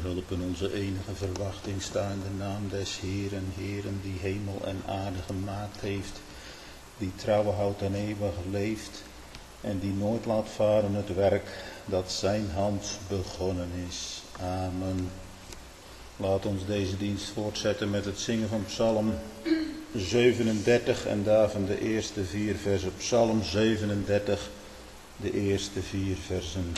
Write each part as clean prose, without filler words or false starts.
hulp in onze enige verwachting sta in de naam des Heeren, Heeren die hemel en aarde gemaakt heeft, die trouw houdt en eeuwig leeft en die nooit laat varen het werk dat zijn hand begonnen is. Amen. Laat ons deze dienst voortzetten met het zingen van Psalm 37 en daarvan de eerste 4 versen. Psalm 37, de eerste 4 versen.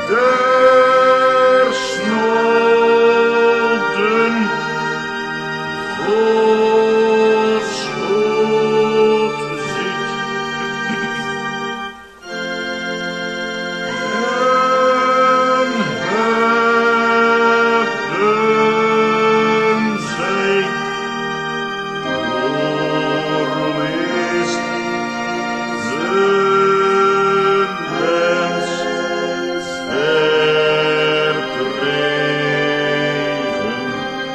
der snoden voorschoot ziet. En hebben zij doorleest zijn wens verkregen.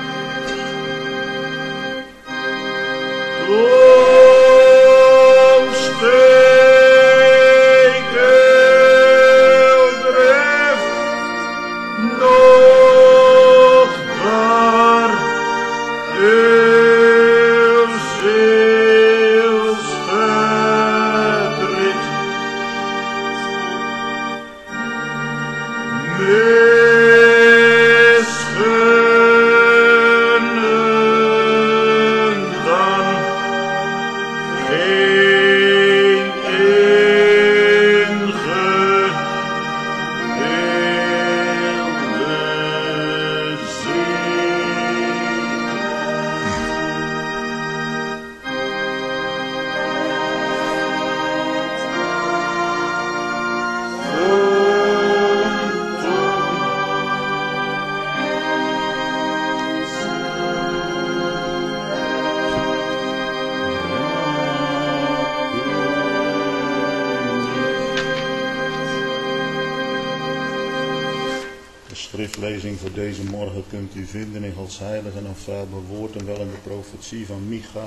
Toen steeg Eldreft nog daar heel zielsverdriet. Misgunnen dan geen ingedeelde ziel. De schriftlezing voor deze morgen kunt u vinden in Gods heilige en onfeilbare woord en wel in de profetie van Micha.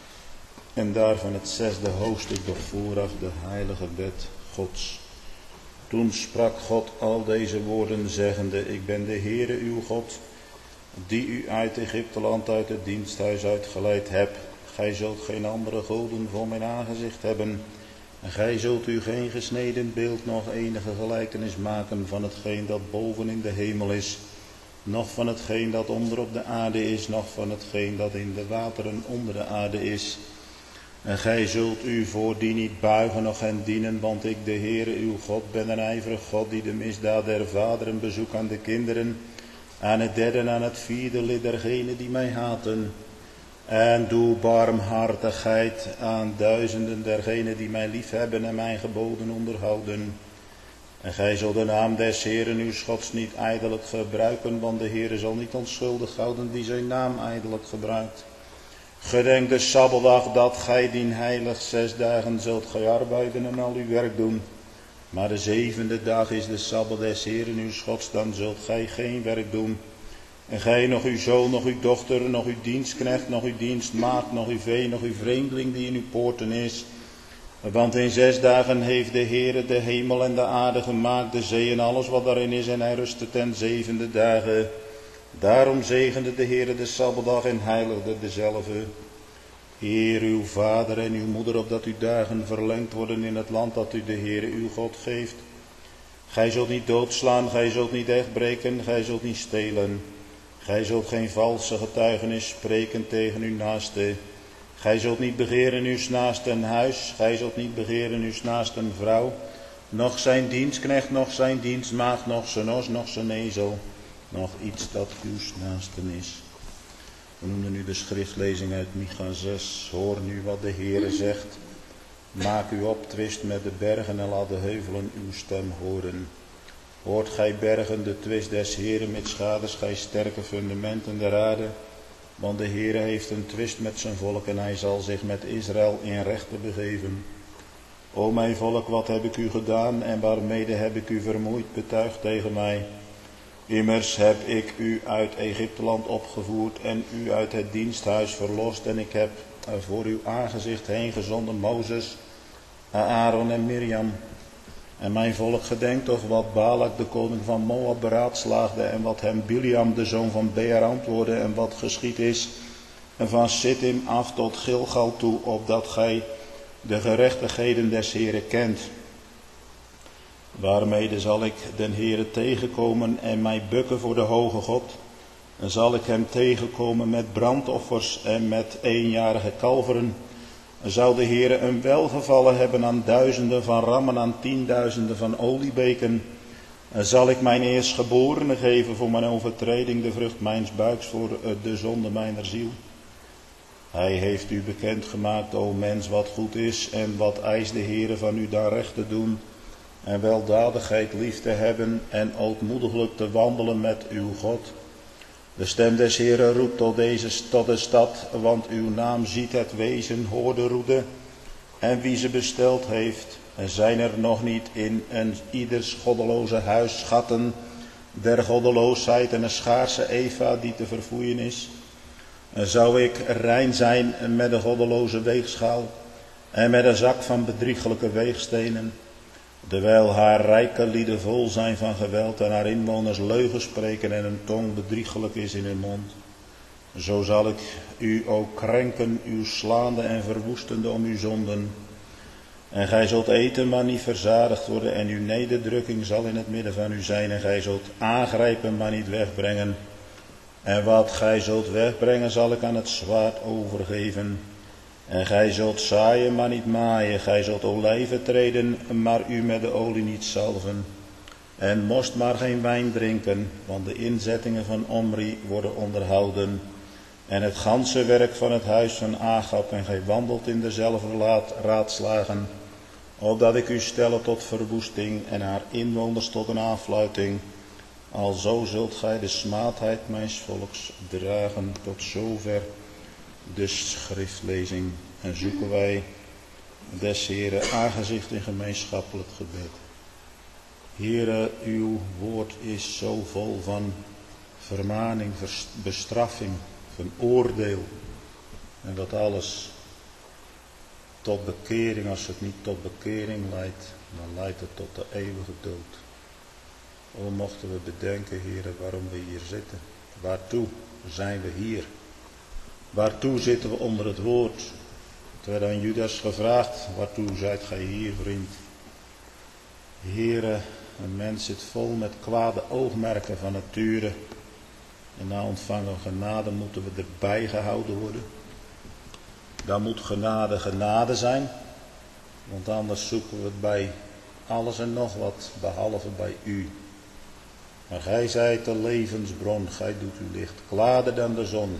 En daarvan het 6e hoofdstuk, doch vooraf de heilige wet Gods. Toen sprak God al deze woorden zeggende, ik ben de Heere uw God, die u uit Egypteland uit het diensthuis uitgeleid heb. Gij zult geen andere goden voor mijn aangezicht hebben. En gij zult u geen gesneden beeld nog enige gelijkenis maken van hetgeen dat boven in de hemel is, noch van hetgeen dat onder op de aarde is, noch van hetgeen dat in de wateren onder de aarde is. En gij zult u voor die niet buigen noch hen dienen, want ik, de Heere uw God, ben een ijverig God die de misdaad der vaderen bezoekt aan de kinderen, aan het derde en aan het vierde lid dergenen die mij haten. En doe barmhartigheid aan duizenden dergenen die mij liefhebben en mijn geboden onderhouden. En gij zult de naam des Heeren uw Gods niet ijdelijk gebruiken, want de Heere zal niet onschuldig houden die zijn naam ijdelijk gebruikt. Gedenk de Sabbatdag dat gij dien heilig 6 dagen zult gij arbeiden en al uw werk doen. Maar de 7e dag is de Sabbat des Heeren uw Gods, dan zult gij geen werk doen. En gij, nog uw zoon, nog uw dochter, nog uw dienstknecht, nog uw dienstmaagd, nog uw vee, nog uw vreemdeling die in uw poorten is. Want in 6 dagen heeft de Heere de hemel en de aarde gemaakt, de zee en alles wat daarin is, en hij rustte ten 7e dagen. Daarom zegende de Heere de Sabbatdag en heiligde dezelve. Eer uw vader en uw moeder, opdat uw dagen verlengd worden in het land dat u de Heere uw God geeft. Gij zult niet doodslaan, gij zult niet echtbreken, gij zult niet stelen. Gij zult geen valse getuigenis spreken tegen uw naaste. Gij zult niet begeren uw naaste een huis, gij zult niet begeren uw naaste een vrouw, noch zijn dienstknecht, noch zijn dienstmaagd, noch zijn os, noch zijn ezel, nog iets dat uw naasten is. We noemen nu de schriftlezing uit Micha 6. Hoor nu wat de Heere zegt. Maak u op twist met de bergen en laat de heuvelen uw stem horen. Hoort gij bergen de twist des Heeren met schades, gij sterke fundamenten der aarde. Want de Heere heeft een twist met zijn volk en hij zal zich met Israël in rechten begeven. O mijn volk, wat heb ik u gedaan en waarmede heb ik u vermoeid, betuigd tegen mij. Immers heb ik u uit Egypteland opgevoerd en u uit het diensthuis verlost en ik heb voor uw aangezicht heen gezonden Mozes, Aaron en Mirjam. En mijn volk gedenkt toch wat Balak de koning van Moab beraadslaagde en wat hem Biliam de zoon van Beer antwoordde en wat geschied is. En van Sittim af tot Gilgal toe, opdat gij de gerechtigheden des Heeren kent. Waarmede zal ik den Heere tegenkomen en mij bukken voor de hoge God. En zal ik hem tegenkomen met brandoffers en met eenjarige kalveren. En zou de Heere een welgevallen hebben aan duizenden van rammen, aan 10.000 van oliebeken. En zal ik mijn eerstgeborene geven voor mijn overtreding, de vrucht mijns buiks voor de zonde mijner ziel? Hij heeft u bekendgemaakt, o mens, wat goed is en wat eist de Heere van u dan recht te doen en weldadigheid lief te hebben en ootmoediglijk te wandelen met uw God. De stem des Heeren roept tot de stad, want uw naam ziet het wezen, hoor de roede en wie ze besteld heeft. En zijn er nog niet in een ieders goddeloze huis schatten der goddeloosheid en een schaarse Eva die te verfoeien is? En zou ik rein zijn met de goddeloze weegschaal en met een zak van bedrieglijke weegstenen, terwijl haar rijke lieden vol zijn van geweld en haar inwoners leugen spreken en hun tong bedrieglijk is in hun mond? Zo zal ik u ook krenken, uw slaande en verwoestende om uw zonden. En gij zult eten, maar niet verzadigd worden, en uw nederdrukking zal in het midden van u zijn, en gij zult aangrijpen, maar niet wegbrengen. En wat gij zult wegbrengen, zal ik aan het zwaard overgeven. En gij zult zaaien, maar niet maaien. Gij zult olijven treden, maar u met de olie niet zalven. En moest maar geen wijn drinken, want de inzettingen van Omri worden onderhouden. En het ganse werk van het huis van Agab, en gij wandelt in dezelfde raadslagen, opdat ik u stelle tot verwoesting en haar inwoners tot een aanfluiting. Alzo zult gij de smaadheid mijns volks dragen. Tot zover de schriftlezing. En zoeken wij des Heeren aangezicht in gemeenschappelijk gebed. Heere, uw woord is zo vol van vermaning, bestraffing, van oordeel. En dat alles tot bekering, als het niet tot bekering leidt, dan leidt het tot de eeuwige dood. O, mochten we bedenken, Heere, waarom we hier zitten. Waartoe zijn we hier? Waartoe zitten we onder het woord? Het werd aan Judas gevraagd, waartoe zijt gij hier, vriend? Heere, een mens zit vol met kwade oogmerken van nature. En na ontvangen genade moeten we erbij gehouden worden. Dan moet genade genade zijn. Want anders zoeken we het bij alles en nog wat, behalve bij u. Maar gij zijt de levensbron, gij doet uw licht klaarder dan de zon.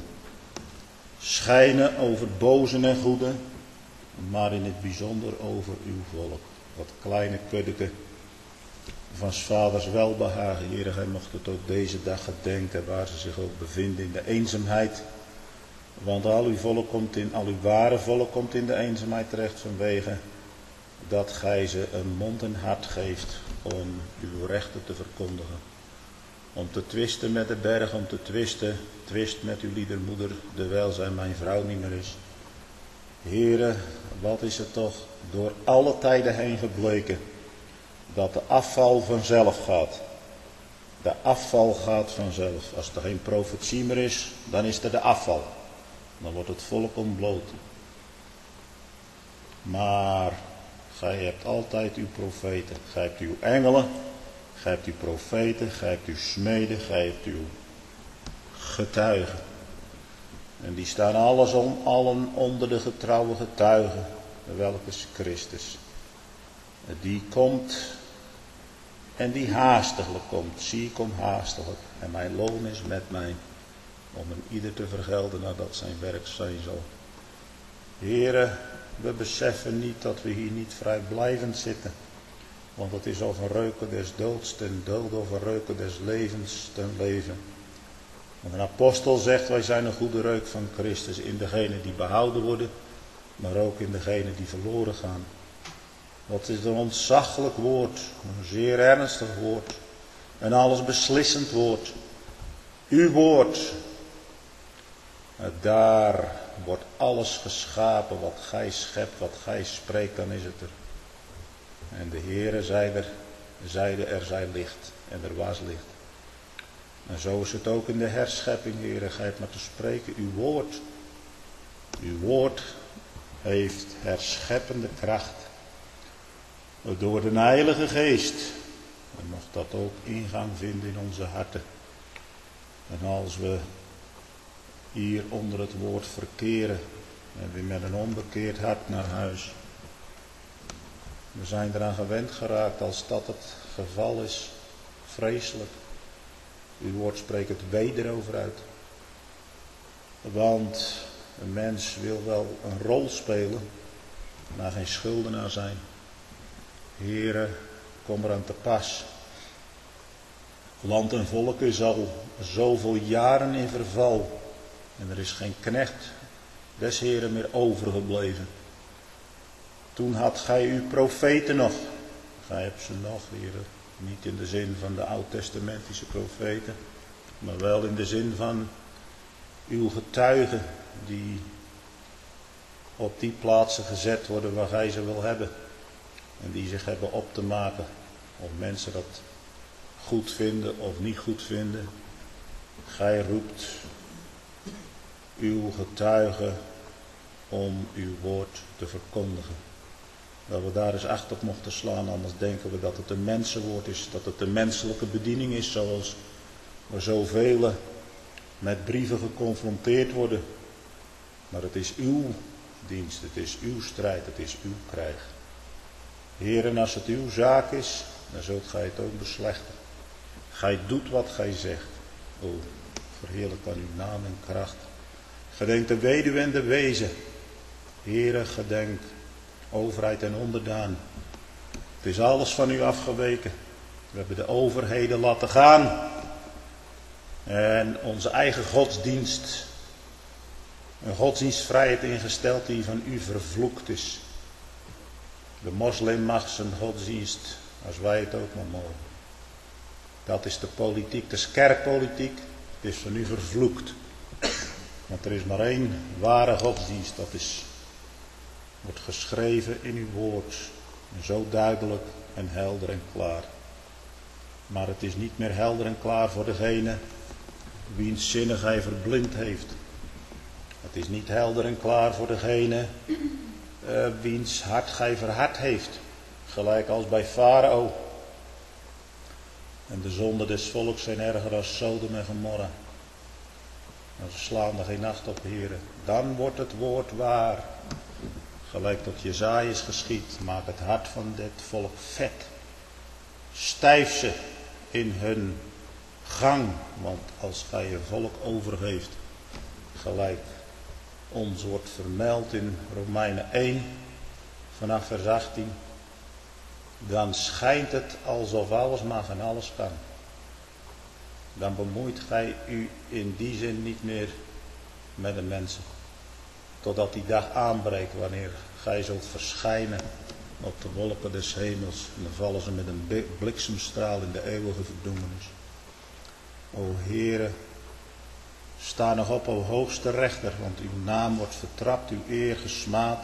Schijnen over bozen en goeden, maar in het bijzonder over uw volk. Dat kleine kuddeke van 's vaders welbehagen. Heere, gij mocht het ook deze dag gedenken, waar ze zich ook bevinden in de eenzaamheid. Want al uw ware volk komt in de eenzaamheid terecht vanwege dat gij ze een mond en hart geeft om uw rechten te verkondigen. Om te twisten met de berg, om te twist met uw liedermoeder, terwijl zij mijn vrouw niet meer is. Heere, wat is het toch door alle tijden heen gebleken, dat de afval vanzelf gaat. De afval gaat vanzelf. Als er geen profetie meer is, dan is er de afval. Dan wordt het volk ontbloot. Maar gij hebt altijd uw profeten, gij hebt uw engelen, gij hebt uw profeten, gij hebt uw smeden, gij hebt uw getuigen. En die staan allen onder de getrouwe getuigen, welke is Christus. Die komt en die haastiglijk komt. Zie, ik kom haastiglijk en mijn loon is met mij, om hem ieder te vergelden nadat zijn werk zijn zal. Heere, we beseffen niet dat we hier niet vrijblijvend zitten. Want het is of een reuken des doods ten dood, of een reuken des levens ten leven. Want een apostel zegt, wij zijn een goede reuk van Christus in degenen die behouden worden, maar ook in degenen die verloren gaan. Dat is een ontzaglijk woord, een zeer ernstig woord, een alles beslissend woord. Uw woord, daar wordt alles geschapen wat gij schept, wat gij spreekt, dan is het er. En de Heere zeide er zij licht en er was licht. En zo is het ook in de herschepping, Heere, gij hebt maar te spreken, uw woord. Uw woord heeft herscheppende kracht. Door de Heilige Geest. En mocht dat ook ingang vinden in onze harten. En als we hier onder het woord verkeren, en weer met een onbekeerd hart naar huis. We zijn eraan gewend geraakt als dat het geval is. vreselijk. Uw woord spreekt het weder over uit. Want een mens wil wel een rol spelen, maar geen schuldenaar zijn. Heere, kom eraan te pas. Land en volk is al zoveel jaren in verval. En er is geen knecht des Heeren meer overgebleven. Toen had gij uw profeten nog. Gij hebt ze nog, Heere. Niet in de zin van de oud-testamentische profeten. Maar wel in de zin van uw getuigen. Die op die plaatsen gezet worden waar gij ze wil hebben. En die zich hebben op te maken. Of mensen dat goed vinden of niet goed vinden. Gij roept uw getuigen om uw woord te verkondigen. Dat we daar eens acht op mochten slaan, anders denken we dat het een mensenwoord is. Dat het een menselijke bediening is, zoals er zoveel met brieven geconfronteerd worden. Maar het is uw dienst, het is uw strijd, het is uw krijg. Heer, en als het uw zaak is, dan zult gij het ook beslechten. Gij doet wat gij zegt. O, verheerlijk dan uw naam en kracht. Gedenk de weduwe en de wezen. Heere, gedenk overheid en onderdaan. Het is alles van u afgeweken. We hebben de overheden laten gaan. En onze eigen godsdienst, een godsdienstvrijheid ingesteld die van u vervloekt is. De moslim mag zijn godsdienst, als wij het ook maar mogen. Dat is de politiek, dat is kerkpolitiek. Het is van u vervloekt. Want er is maar één ware godsdienst, dat wordt geschreven in uw woord. En zo duidelijk en helder en klaar. Maar het is niet meer helder en klaar voor degene wiens zinnen gij verblind heeft. Het is niet helder en klaar voor degene wiens hart gij verhard heeft. Gelijk als bij Farao. En de zonden des volks zijn erger als Sodom en Gomorra. En ze slaan er geen acht op, heren. Dan wordt het woord waar. Gelijk tot Jesaja is geschied. Maak het hart van dit volk vet. Stijf ze in hun gang. Want als gij een volk overgeeft. Gelijk ons wordt vermeld in Romeinen 1. Vanaf vers 18. Dan schijnt het alsof alles mag en alles kan. Dan bemoeit gij u in die zin niet meer met de mensen. Totdat die dag aanbreekt wanneer gij zult verschijnen op de wolken des hemels. En dan vallen ze met een bliksemstraal in de eeuwige verdoemenis. O Heere, sta nog op, o hoogste rechter, want uw naam wordt vertrapt, uw eer gesmaad.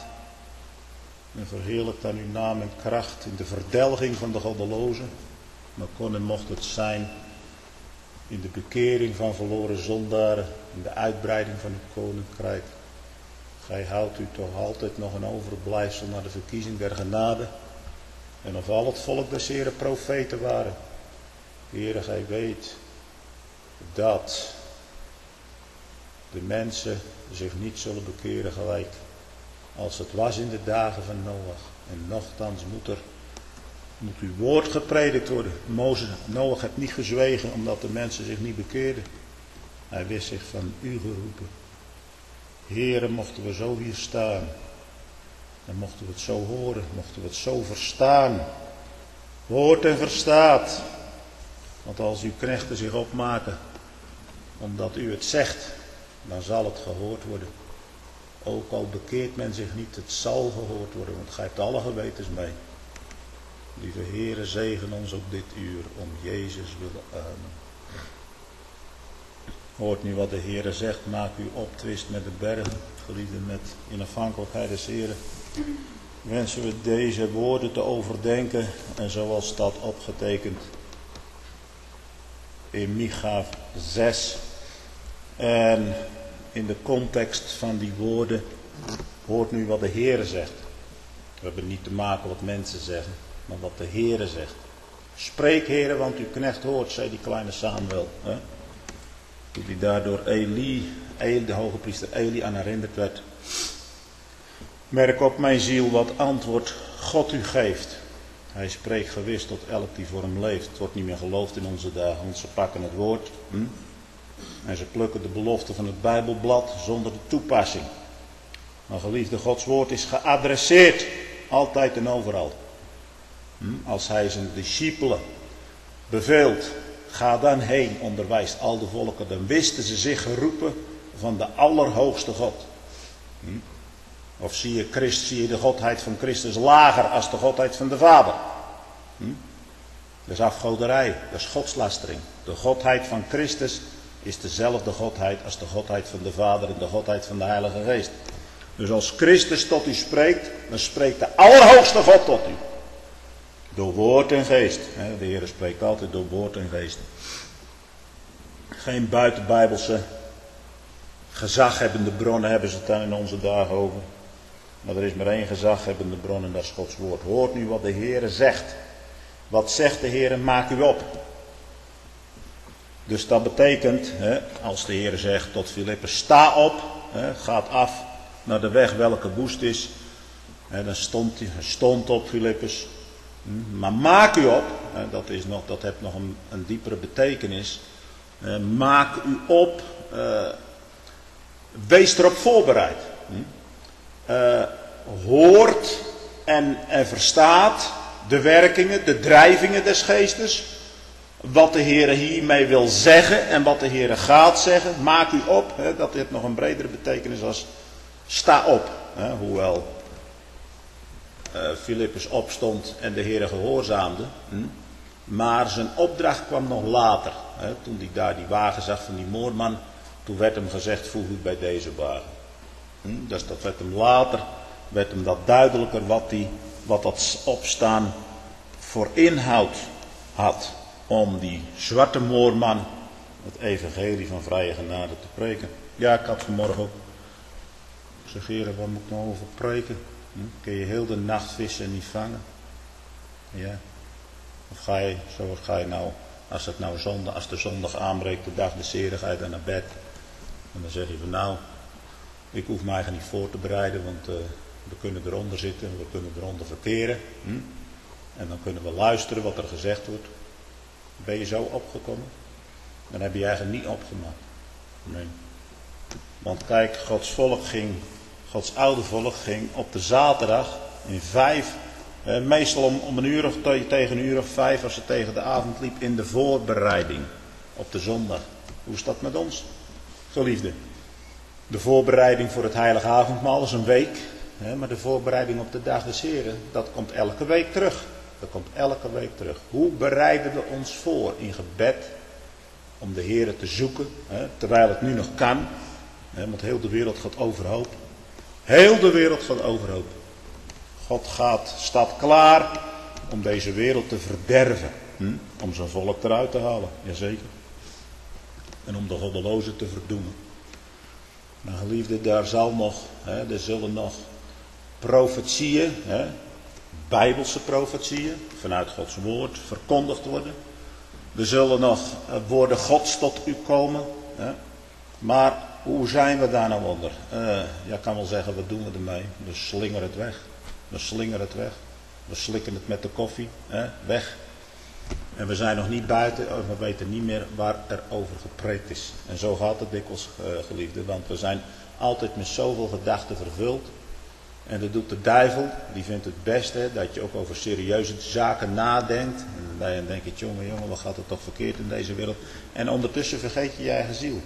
En verheerlijk dan uw naam en kracht in de verdelging van de goddelozen. Maar kon en mocht het zijn in de bekering van verloren zondaren, in de uitbreiding van uw koninkrijk. Gij houdt u toch altijd nog een overblijfsel naar de verkiezing der genade. En of al het volk des Heeren profeten waren. Heere, gij weet dat de mensen zich niet zullen bekeren gelijk als het was in de dagen van Noach. En nochtans moet uw woord gepredikt worden. Noach heeft niet gezwegen omdat de mensen zich niet bekeerden. Hij wist zich van u geroepen. Heere, mochten we zo hier staan. Dan mochten we het zo horen. Mochten we het zo verstaan. Hoort en verstaat. Want als uw knechten zich opmaken omdat u het zegt, dan zal het gehoord worden. Ook al bekeert men zich niet, het zal gehoord worden, want gij hebt alle gewetens mee. Lieve Heere, zegen ons op dit uur, om Jezus willen. Amen. Hoort nu wat de Heere zegt, maak u optwist met de bergen, geliefden, met in afhankelijkheid des Heeren. Wensen we deze woorden te overdenken en zoals staat opgetekend in Micha 6. En in de context van die woorden hoort nu wat de Heere zegt. We hebben niet te maken wat mensen zeggen, maar wat de Heere zegt. Spreek, Heere, want uw knecht hoort, zei die kleine Samuel. Hè? Toen hij daardoor de hoge priester Eli aan herinnerd werd. Merk op mijn ziel wat antwoord God u geeft. Hij spreekt gewis tot elk die voor hem leeft. Het wordt niet meer geloofd in onze dagen, want ze pakken het woord. En ze plukken de belofte van het Bijbelblad zonder de toepassing. Maar geliefde, Gods woord is geadresseerd. Altijd en overal. Als hij zijn discipelen beveelt, ga dan heen, onderwijst al de volken. Dan wisten ze zich geroepen van de Allerhoogste God. Of zie je de godheid van Christus lager als de godheid van de Vader? Dat is afgoderij, dat is godslastering. De godheid van Christus is dezelfde godheid als de godheid van de Vader en de godheid van de Heilige Geest. Dus als Christus tot u spreekt, dan spreekt de Allerhoogste God tot u. Door woord en geest. De Heer spreekt altijd door woord en geest. Geen buitenbijbelse gezaghebbende bronnen hebben ze het dan in onze dagen over. Maar er is maar één gezaghebbende bron en dat is Gods woord. Hoort nu wat de Heer zegt. Wat zegt de Heer? Maak u op. Dus dat betekent, als de Heer zegt tot Filippus, sta op, gaat af naar de weg welke woest is. Dan stond op Filippus. Maar maak u op, dat heeft nog een diepere betekenis. Maak u op, wees erop voorbereid. Hoort en verstaat de werkingen, de drijvingen des geestes. Wat de Heer hiermee wil zeggen en wat de Heer gaat zeggen. Maak u op, dat heeft nog een bredere betekenis als sta op. Hoewel Filippus opstond en de Heer gehoorzaamde. Maar zijn opdracht kwam nog later. Toen hij daar die wagen zag van die moordman. Toen werd hem gezegd, voeg u bij deze wagen. Dus dat werd hem later, werd hem dat duidelijker wat dat opstaan voor inhoud had. Om die zwarte moordman het evangelie van vrije genade te preken. Ja, ik had vanmorgen ook. Ik zeg, Heer, wat moet ik nou over preken? Kun je heel de nacht vissen en niet vangen? Ja. Of ga je nou, als de zondag aanbreekt, de dag de zerigheid en naar bed. En dan zeg je van nou, ik hoef me eigenlijk niet voor te bereiden, want we kunnen eronder zitten, we kunnen eronder verkeren. En dan kunnen we luisteren wat er gezegd wordt. Ben je zo opgekomen? Dan heb je eigenlijk niet opgemaakt. Nee. Want kijk, Gods oude volk ging op de zaterdag in 5, meestal om een uur of tegen een uur of 5 als het tegen de avond liep, in de voorbereiding op de zondag. Hoe is dat met ons, geliefde? De voorbereiding voor het heilige avondmaal is een week, maar de voorbereiding op de dag des Heren, dat komt elke week terug. Dat komt elke week terug. Hoe bereiden we ons voor in gebed om de Heere te zoeken, terwijl het nu nog kan, want heel de wereld gaat overhoop. Heel de wereld gaat overhoop. God staat klaar om deze wereld te verderven, om zijn volk eruit te halen, jazeker. En om de goddelozen te verdoemen. Maar geliefde, er zullen nog profetieën, Bijbelse profetieën, vanuit Gods woord verkondigd worden. Er zullen nog woorden Gods tot u komen. Maar hoe zijn we daar nou onder? Ja, ik kan wel zeggen, wat doen we ermee? We slingeren het weg. We slingeren het weg. We slikken het met de koffie, weg. En we zijn nog niet buiten, we weten niet meer waar er over gepreekt is. En zo gaat het dikwijls, geliefde, want we zijn altijd met zoveel gedachten vervuld. En dat doet de duivel, die vindt het beste dat je ook over serieuze zaken nadenkt. En dan denk je, jongen, wat gaat er toch verkeerd in deze wereld? En ondertussen vergeet je je eigen ziel.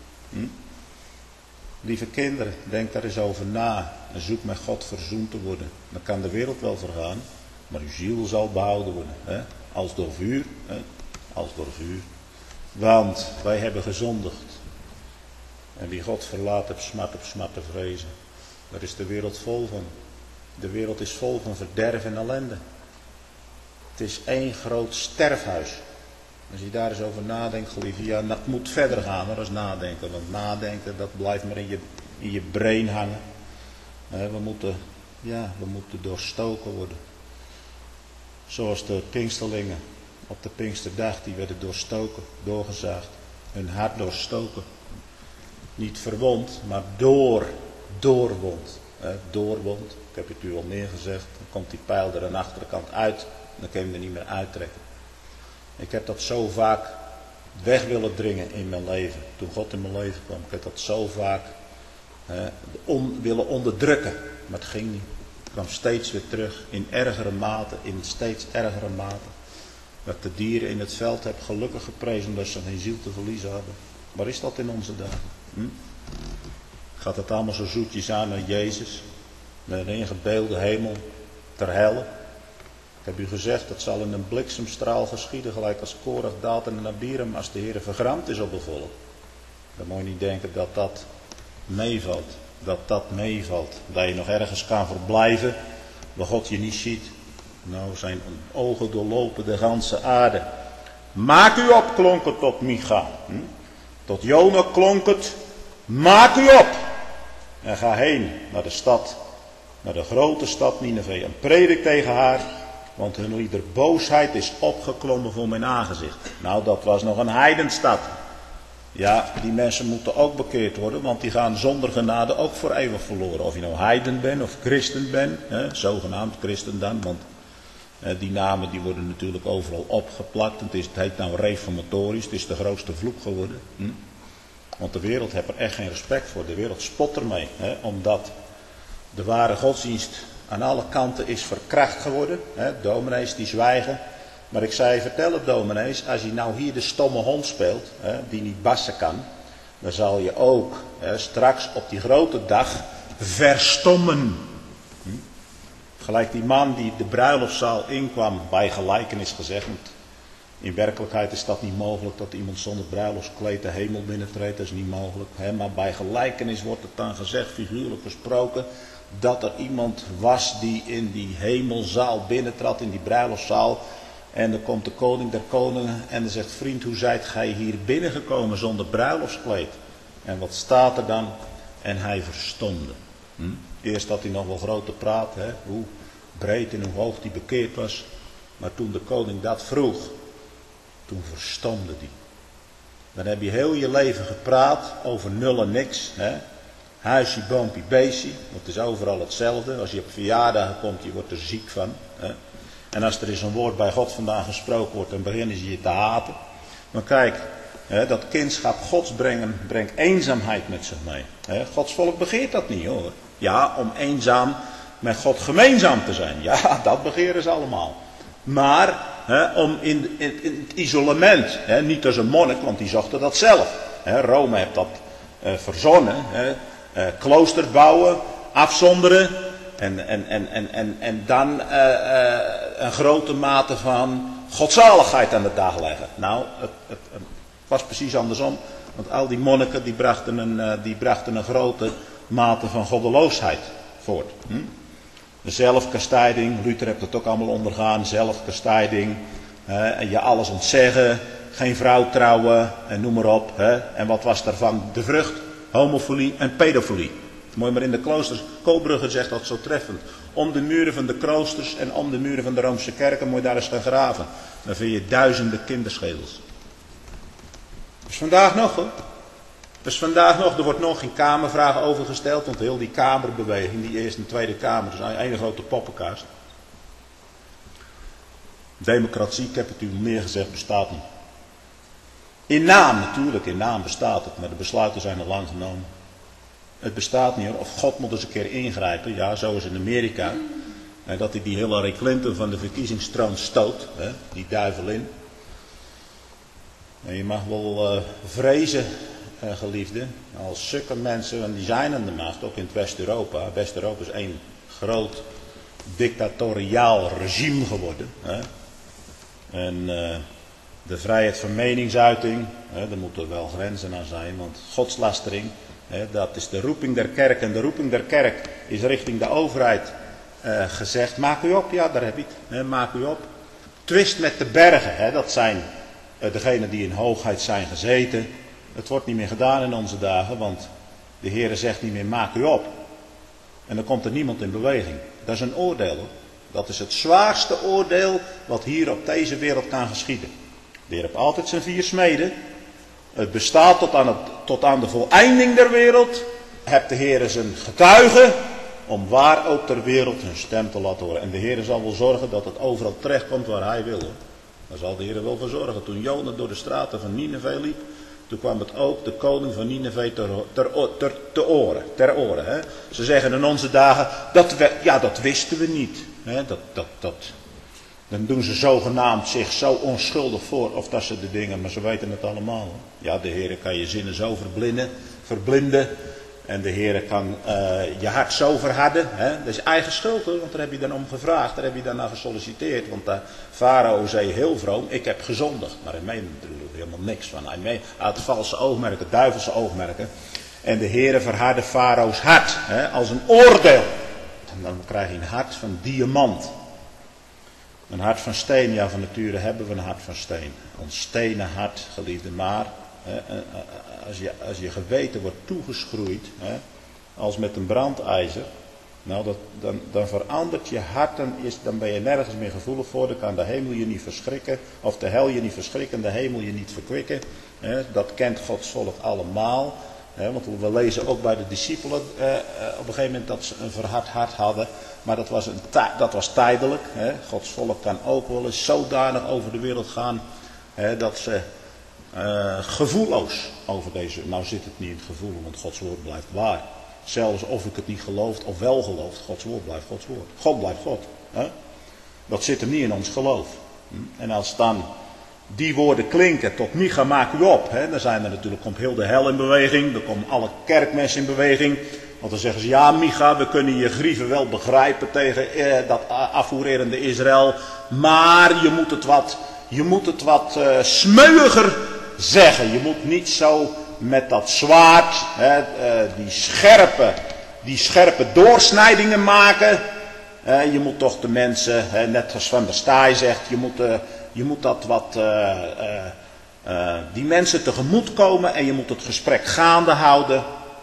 Lieve kinderen, denk daar eens over na. En zoek met God verzoend te worden. Dan kan de wereld wel vergaan, maar uw ziel zal behouden worden. Als door vuur. Als door vuur. Want wij hebben gezondigd. En wie God verlaat, heeft smart op smart te vrezen. Daar is de wereld vol van. De wereld is vol van verderf en ellende. Het is één groot sterfhuis. Als je daar eens over nadenkt, geliefde, ja, dat moet verder gaan hoor, als nadenken. Want nadenken, dat blijft maar in je brein hangen. We moeten doorstoken worden. Zoals de Pinksterlingen op de Pinksterdag, die werden doorstoken, doorgezaagd. Hun hart doorstoken. Niet verwond, maar doorwond. Doorwond, ik heb het u al meer gezegd. Dan komt die pijl er aan de achterkant uit. dan kun je hem er niet meer uittrekken. Ik heb dat zo vaak weg willen dringen in mijn leven. Toen God in mijn leven kwam, ik heb dat zo vaak willen onderdrukken. Maar het ging niet. Het kwam steeds weer terug in ergere mate, in steeds ergere mate. Dat de dieren in het veld heb gelukkig geprezen omdat ze geen ziel te verliezen hadden. Waar is dat in onze dagen? Gaat het allemaal zo zoetjes aan naar Jezus? Met een ingebeelde hemel ter helle? Ik heb u gezegd, dat zal in een bliksemstraal geschieden, gelijk als Korach daalt en Abiram, als de Heer vergramd is op het volk. Dan moet je niet denken dat dat meevalt. Dat je nog ergens kan verblijven, waar God je niet ziet. Nou, zijn ogen doorlopen de ganse aarde. Maak u op, klonk het tot Micha. Tot Jona klonk het, maak u op. En ga heen naar de stad, naar de grote stad Nineve. En predik tegen haar, want hun lieder boosheid is opgeklommen voor mijn aangezicht. Nou, dat was nog een heidenstad. Ja, die mensen moeten ook bekeerd worden, want die gaan zonder genade ook voor eeuwig verloren. Of je nou heiden bent of christen bent, zogenaamd christen dan, want die namen die worden natuurlijk overal opgeplakt. Het heet nou reformatorisch, het is de grootste vloek geworden. Want de wereld heeft er echt geen respect voor, de wereld spot ermee. Omdat de ware godsdienst aan alle kanten is verkracht geworden. Dominees die zwijgen. Maar ik zou je vertellen, dominees, als je nou hier de stomme hond speelt, die niet bassen kan, dan zal je ook straks op die grote dag verstommen. Gelijk die man die de bruiloftszaal inkwam, bij gelijkenis gezegd. In werkelijkheid is dat niet mogelijk, dat iemand zonder bruiloftskleed de hemel binnentreedt, dat is niet mogelijk. Maar bij gelijkenis wordt het dan gezegd, figuurlijk gesproken, dat er iemand was die in die hemelzaal binnentrad, in die bruiloftszaal. En dan komt de koning der koningen en dan zegt, vriend, hoe zijt gij hier binnengekomen zonder bruiloftskleed? En wat staat er dan? En hij verstomde. Eerst had hij nog wel grote praat, hoe breed en hoe hoog hij bekeerd was. Maar toen de koning dat vroeg, toen verstomde hij. Dan heb je heel je leven gepraat over nul en niks. Huisje, boompje, beestje. Want het is overal hetzelfde. Als je op verjaardagen komt, je wordt er ziek van. En als er eens een woord bij God vandaan gesproken wordt, dan beginnen ze je te haten. Maar kijk, dat kindschap Gods brengt eenzaamheid met zich mee. Gods volk begeert dat niet, hoor. Ja, om eenzaam met God gemeenzaam te zijn. Ja, dat begeren ze allemaal. Maar om in het isolement, niet als een monnik, want die zochten dat zelf. Rome heeft dat verzonnen. Kloosters bouwen, afzonderen. En dan een grote mate van godzaligheid aan de dag leggen. Nou, het was precies andersom. Want al die monniken die brachten een grote mate van goddeloosheid voort. De zelfkastijding, Luther heeft het ook allemaal ondergaan. Zelfkastijding, en je alles ontzeggen, geen vrouw trouwen en noem maar op. En wat was daarvan de vrucht? Homofilie en pedofilie. Moet je maar in de kloosters, Koolbrugge zegt dat zo treffend. Om de muren van de kloosters en om de muren van de Roomse kerken moet je daar eens gaan graven. Dan vind je duizenden kinderschedels. Dus vandaag nog, hoor. Dus vandaag nog, er wordt nog geen kamervraag over gesteld, want heel die kamerbeweging, die Eerste en Tweede Kamer, dat is een grote poppenkast. Democratie, ik heb het u meer gezegd, bestaat niet. In naam natuurlijk, in naam bestaat het, maar de besluiten zijn al lang genomen. Het bestaat niet, hoor. Of God moet eens een keer ingrijpen, ja, zoals in Amerika. Dat hij die Hillary Clinton van de verkiezingstroon stoot, die duivelin. En je mag wel vrezen, geliefde, als zulke mensen, en die zijn aan de macht, ook in het West-Europa. West-Europa is één groot dictatoriaal regime geworden. En de vrijheid van meningsuiting, daar moeten wel grenzen aan zijn, want godslastering, dat is de roeping der kerk. En de roeping der kerk is richting de overheid gezegd, maak u op, ja daar heb je het, maak u op. Twist met de bergen, dat zijn degenen die in hoogheid zijn gezeten. Het wordt niet meer gedaan in onze dagen, want de Heere zegt niet meer, maak u op. En dan komt er niemand in beweging. Dat is een oordeel, hoor. Dat is het zwaarste oordeel wat hier op deze wereld kan geschieden. De Heer heeft altijd zijn 4 smeden. Het bestaat tot aan de voleinding der wereld. Hebt de Heer zijn getuigen. om waar ook ter wereld hun stem te laten horen. En de Heer zal wel zorgen dat het overal terechtkomt waar Hij wil. Hoor. Daar zal de Heer wel voor zorgen. Toen Jona door de straten van Nineve liep, toen kwam het ook de koning van Nineve ter oren. Hè. Ze zeggen in onze dagen, dat wisten we niet. Hè. Dan doen ze zogenaamd zich zo onschuldig voor, of dat ze de dingen, maar ze weten het allemaal. Hoor. Ja, de Heer kan je zinnen zo verblinden. En de Heer kan je hart zo verharden. Hè? Dat is je eigen schuld hoor, want daar heb je dan om gevraagd. Daar heb je dan naar gesolliciteerd. Want de farao zei heel vroom, ik heb gezondigd. Maar hij meende natuurlijk helemaal niks van. Hij had valse oogmerken, duivelse oogmerken. En de Heer verhardde farao's hart. Hè? Als een oordeel. En dan krijg je een hart van diamant. Een hart van steen. Ja, van nature hebben we een hart van steen. Ons stenen hart, geliefde maar. Als je geweten wordt toegeschroeid, als met een brandijzer, nou dan verandert je hart, dan ben je nergens meer gevoelig voor, dan kan de hemel je niet verschrikken, of de hel je niet verschrikken, de hemel je niet verkwikken. Dat kent Gods volk allemaal, want we lezen ook bij de discipelen op een gegeven moment dat ze een verhard hart hadden, maar dat was tijdelijk. Gods volk kan ook wel eens zodanig over de wereld gaan, dat ze gevoelloos over deze. Nou zit het niet in het gevoel, want Gods woord blijft waar. Zelfs of ik het niet geloof of wel geloof, Gods woord blijft Gods woord. God blijft God. Hè? Dat zit hem niet in ons geloof. En als dan die woorden klinken tot Micha maak u op. Hè? Dan zijn er natuurlijk, komt heel de hel in beweging. Dan komen alle kerkmensen in beweging. Want dan zeggen ze, ja Micha, we kunnen je grieven wel begrijpen tegen dat afvoererende Israël. Maar je moet het wat smeuiger zeggen. Je moet niet zo met dat zwaard die scherpe doorsnijdingen maken. Je moet toch de mensen, net als Van der Staaij zegt, je moet dat wat die mensen tegemoet komen en je moet het gesprek gaande houden.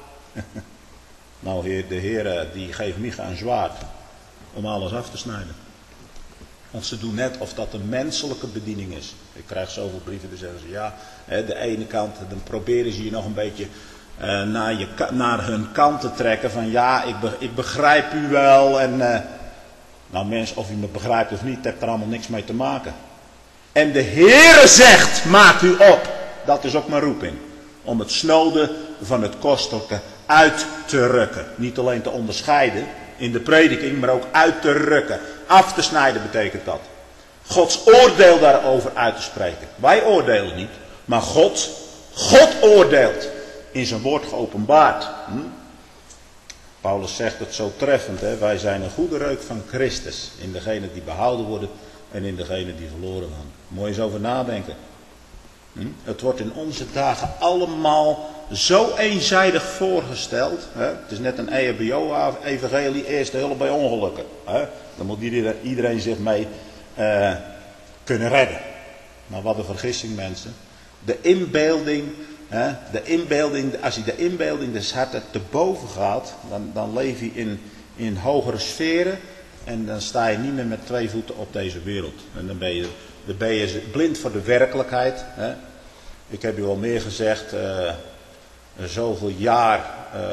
Nou, de Heer die geeft Micha een zwaard om alles af te snijden. Want ze doen net of dat een menselijke bediening is. Ik krijg zoveel brieven, dan zeggen ze ja, de ene kant, dan proberen ze je nog een beetje naar hun kant te trekken. Van ja, ik begrijp u wel. En nou mensen, of u me begrijpt of niet, het heeft er allemaal niks mee te maken. En de Heere zegt, maak u op. Dat is ook mijn roeping. Om het snode van het kostelijke uit te rukken. Niet alleen te onderscheiden in de prediking, maar ook uit te rukken. Af te snijden betekent dat. Gods oordeel daarover uit te spreken. Wij oordelen niet, maar God oordeelt. In zijn woord geopenbaard. Paulus zegt het zo treffend. Hè? Wij zijn een goede reuk van Christus. In degene die behouden worden en in degene die verloren gaan. Moet je eens over nadenken. Het wordt in onze dagen allemaal zo eenzijdig voorgesteld. Hè? Het is net een EHBO-evangelie, eerste hulp bij ongelukken. Hè? Daar moet iedereen zich mee kunnen redden. Maar wat een vergissing mensen. De inbeelding, als je de inbeelding des harten te boven gaat, dan leef je in hogere sferen. En dan sta je niet meer met 2 voeten op deze wereld. En dan ben je blind voor de werkelijkheid. Hè? Ik heb u al meer gezegd, zoveel jaar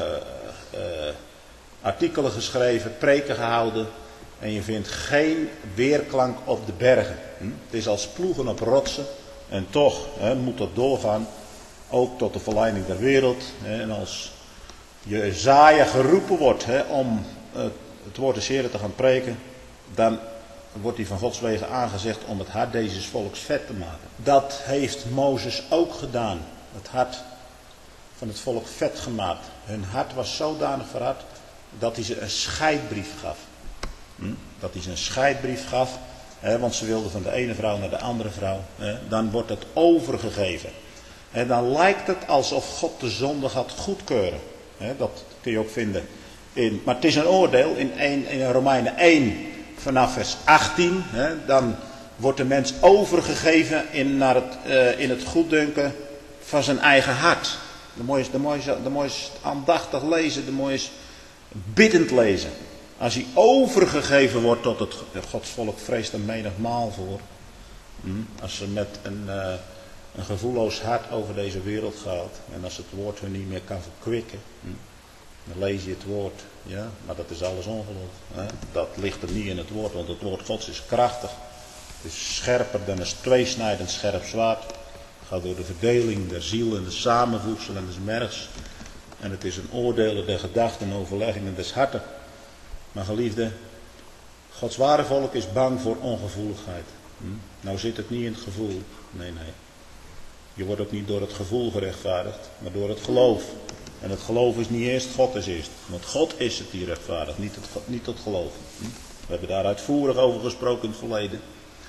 artikelen geschreven, preken gehouden. En je vindt geen weerklank op de bergen. Het is als ploegen op rotsen. En toch moet dat doorgaan. Ook tot de verleiding der wereld. En als Jesaja geroepen wordt om het woord des Heren te gaan preken, dan wordt hij van Gods wegen aangezegd om het hart deze volks vet te maken. Dat heeft Mozes ook gedaan. Het hart van het volk vet gemaakt. Hun hart was zodanig verhard dat hij ze een scheidbrief gaf. Dat hij ze een scheidbrief gaf. Want ze wilden van de ene vrouw naar de andere vrouw. Dan wordt het overgegeven. En dan lijkt het alsof God de zonde gaat goedkeuren. Dat kun je ook vinden. Maar het is een oordeel in Romeinen 1 vanaf vers 18. Dan wordt de mens overgegeven in het goeddunken van zijn eigen hart. Dan moet je eens aandachtig lezen. Dan moet je eens biddend lezen. Als hij overgegeven wordt tot het Gods volk, vreest er menigmaal voor. Als ze met een gevoelloos hart over deze wereld gaat. En als het woord hun niet meer kan verkwikken. Dan lees je het woord, ja, maar dat is alles ongeloof. Hè? Dat ligt er niet in het woord, want het woord Gods is krachtig. Het is scherper dan een tweesnijdend scherp zwaard. Het gaat door de verdeling der ziel en de samenvoegsel en des mergs. En het is een oordelen der gedachten en overleggingen des harten. Maar geliefde, Gods ware volk is bang voor ongevoeligheid. Nou zit het niet in het gevoel. Nee. Je wordt ook niet door het gevoel gerechtvaardigd, maar door het geloof. En het geloof is niet eerst, God is eerst. Want God is het die rechtvaardigt, niet het geloof. We hebben daar uitvoerig over gesproken in het verleden.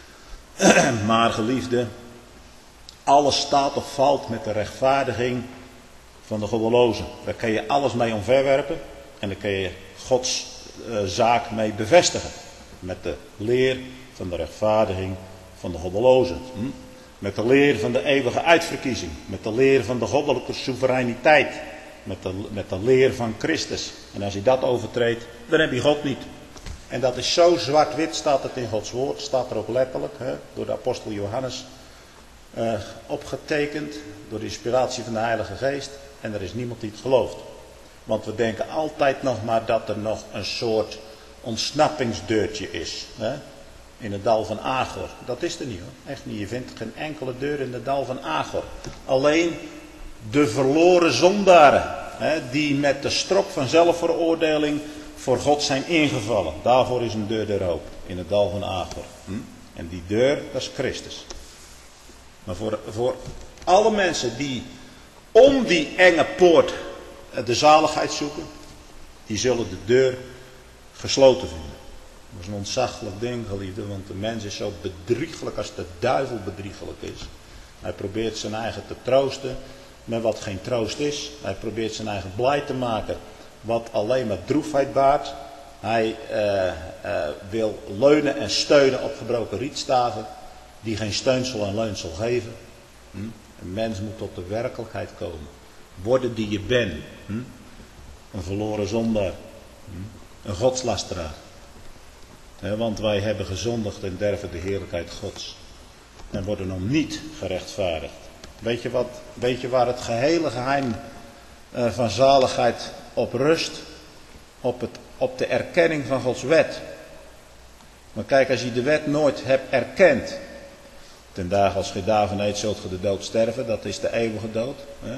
Maar geliefde, alles staat of valt met de rechtvaardiging van de goddelozen. Daar kun je alles mee omverwerpen en daar kun je Gods zaak mee bevestigen. Met de leer van de rechtvaardiging van de goddelozen. Met de leer van de eeuwige uitverkiezing. Met de leer van de goddelijke soevereiniteit. Met de leer van Christus. En als je dat overtreedt, dan heb je God niet. En dat is zo zwart-wit, staat het in Gods woord. Staat er ook letterlijk, door de apostel Johannes opgetekend. Door de inspiratie van de Heilige Geest. En er is niemand die het gelooft. Want we denken altijd nog maar dat er nog een soort ontsnappingsdeurtje is. In het dal van Agor. Dat is er niet hoor. Echt niet. Je vindt geen enkele deur in het dal van Agor. Alleen de verloren zondaren. Die met de strop van zelfveroordeling voor God zijn ingevallen. Daarvoor is een deur der hoop. In het dal van Agor. En die deur, dat is Christus. Maar voor alle mensen die om die enge poort de zaligheid zoeken. Die zullen de deur gesloten vinden. Dat is een ontzaglijk ding, geliefde, want de mens is zo bedrieglijk als de duivel bedrieglijk is. Hij probeert zijn eigen te troosten met wat geen troost is. Hij probeert zijn eigen blij te maken wat alleen maar droefheid baart. Hij wil leunen en steunen op gebroken rietstaven die geen steunsel en leunsel geven. Een mens moet tot de werkelijkheid komen. Worden die je bent. Een verloren zondaar. Een godslasteraar. Want wij hebben gezondigd en derven de heerlijkheid Gods. En worden nog niet gerechtvaardigd. Weet je waar het gehele geheim van zaligheid op rust? Op de erkenning van Gods wet. Maar kijk, als je de wet nooit hebt erkend. Ten dagen als ge daarvan eet, zult ge de dood sterven. Dat is de eeuwige dood.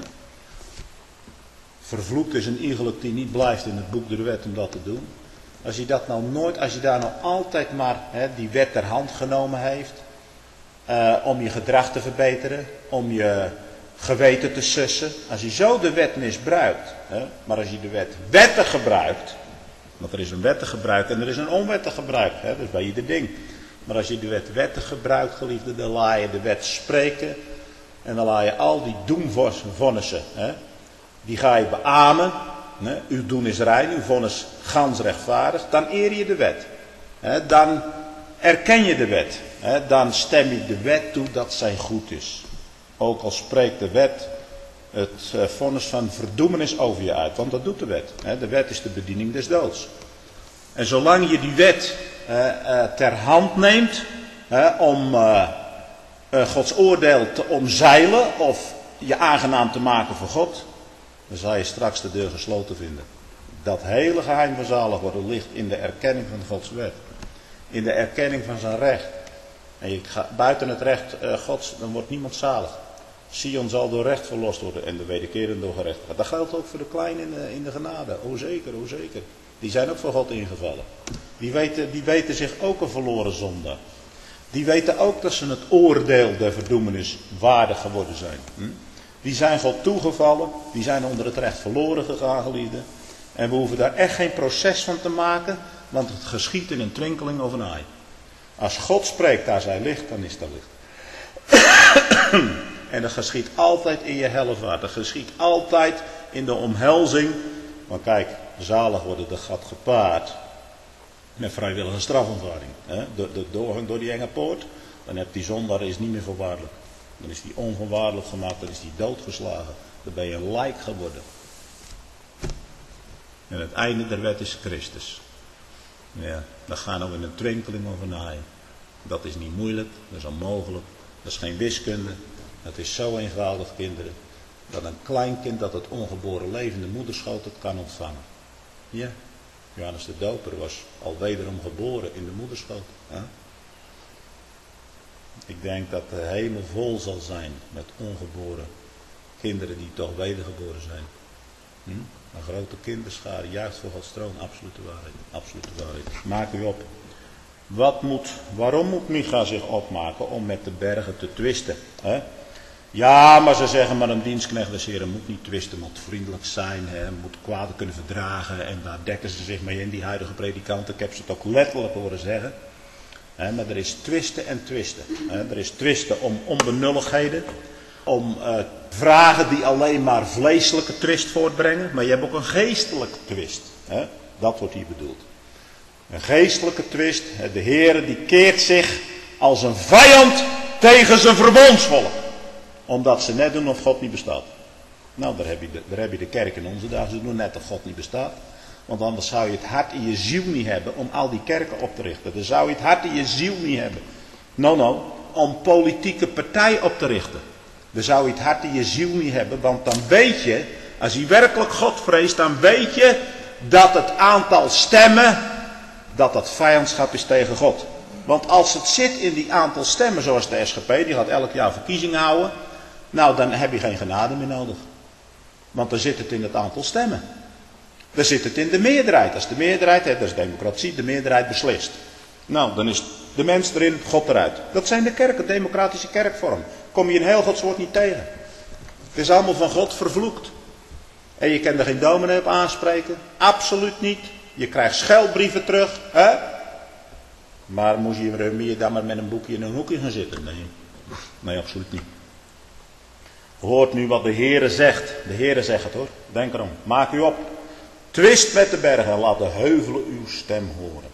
Vervloekt is een iegelijk die niet blijft in het boek der wet om dat te doen. Als je daar nou altijd maar die wet ter hand genomen heeft. Om je gedrag te verbeteren. Om je geweten te sussen. Als je zo de wet misbruikt. Maar als je de wet wettig gebruikt. Want er is een wettig gebruik en er is een onwettig gebruik. Dat is bij ieder ding. Maar als je de wet wettig gebruikt, geliefde, dan laat je de wet spreken. En dan laat je al die doemvonnissen. Die ga je beamen. Uw doen is rein, uw vonnis gans rechtvaardig. Dan eer je de wet. Dan erken je de wet. Dan stem je de wet toe dat zij goed is. Ook al spreekt de wet het vonnis van verdoemenis over je uit. Want dat doet de wet. De wet is de bediening des doods. En zolang je die wet ter hand neemt om Gods oordeel te omzeilen of je aangenaam te maken voor God, dan zal je straks de deur gesloten vinden. Dat hele geheim van zalig worden ligt in de erkenning van Gods wet. In de erkenning van zijn recht. En je gaat buiten het recht Gods, dan wordt niemand zalig. Sion zal door recht verlost worden en de wederkerenden door gerechtigheid. Dat geldt ook voor de kleinen in de genade. O zeker, o zeker. Die zijn ook voor God ingevallen. Die weten zich ook een verloren zonde. Die weten ook dat ze het oordeel der verdoemenis waardig geworden zijn. Die zijn God toegevallen. Die zijn onder het recht verloren gegaan, geliefden. En we hoeven daar echt geen proces van te maken. Want het geschiet in een twinkeling of een aai. Als God spreekt, daar zij licht, dan is dat licht. En dat geschiet altijd in je hellevaart. Dat geschiet altijd in de omhelzing. Want kijk, zalig worden de gat gepaard met vrijwillige strafontwaarding. De doorgang door die enge poort. Dan heb die zondaar is niet meer voorwaardelijk. Dan is die onvoorwaardelijk gemaakt. Dan is die doodgeslagen. Dan ben je een lijk geworden. En het einde der wet is Christus. Ja, dat gaat nou in een twinkeling of een aai. Dat is niet moeilijk. Dat is onmogelijk. Dat is geen wiskunde. Dat is zo eenvoudig, kinderen. dat een kleinkind dat het ongeboren levende moederschoot het kan ontvangen. Ja, Johannes de Doper was al wederom geboren in de moederschoot. Hè? Ik denk dat de hemel vol zal zijn met ongeboren kinderen die toch wedergeboren zijn. Een grote kinderschare, juist voor Gods troon, absolute waarheid. Absolute waarheid. Maak u op. Waarom moet Micha zich opmaken om met de bergen te twisten? Hè? Ja, maar ze zeggen, maar een dienstknecht des Heren moet niet twisten, moet vriendelijk zijn, hè, moet kwade kunnen verdragen. En daar dekken ze zich mee in, die huidige predikanten. Ik heb ze het ook letterlijk horen zeggen. Hè, maar er is twisten en twisten. Hè. Er is twisten om onbenulligheden, om vragen die alleen maar vleeselijke twist voortbrengen. Maar je hebt ook een geestelijke twist. Hè. Dat wordt hier bedoeld. Een geestelijke twist. De Heere die keert zich als een vijand tegen zijn verbondsvolk. Omdat ze net doen of God niet bestaat. Nou, daar heb je de kerk in onze dagen. Ze doen net of God niet bestaat. Want anders zou je het hart in je ziel niet hebben om al die kerken op te richten. Dan zou je het hart in je ziel niet hebben. Om politieke partij op te richten. Dan zou je het hart in je ziel niet hebben. Want dan weet je, als je werkelijk God vreest, dan weet je dat het aantal stemmen, dat vijandschap is tegen God. Want als het zit in die aantal stemmen, zoals de SGP, die gaat elk jaar verkiezingen houden. Nou, dan heb je geen genade meer nodig. Want dan zit het in het aantal stemmen. Dan zit het in de meerderheid. Als de meerderheid, dat is democratie, de meerderheid beslist. Nou, dan is de mens erin, God eruit. Dat zijn de kerken, democratische kerkvorm. Kom je in heel Gods woord niet tegen. Het is allemaal van God vervloekt. En je kan er geen dominee op aanspreken. Absoluut niet. Je krijgt scheldbrieven terug. Hè? Maar moest je dan maar met een boekje in een hoekje gaan zitten? Nee, absoluut niet. Hoort nu wat de Heere zegt. De Heere zegt het hoor. Denk erom. Maak u op. Twist met de bergen. Laat de heuvelen uw stem horen.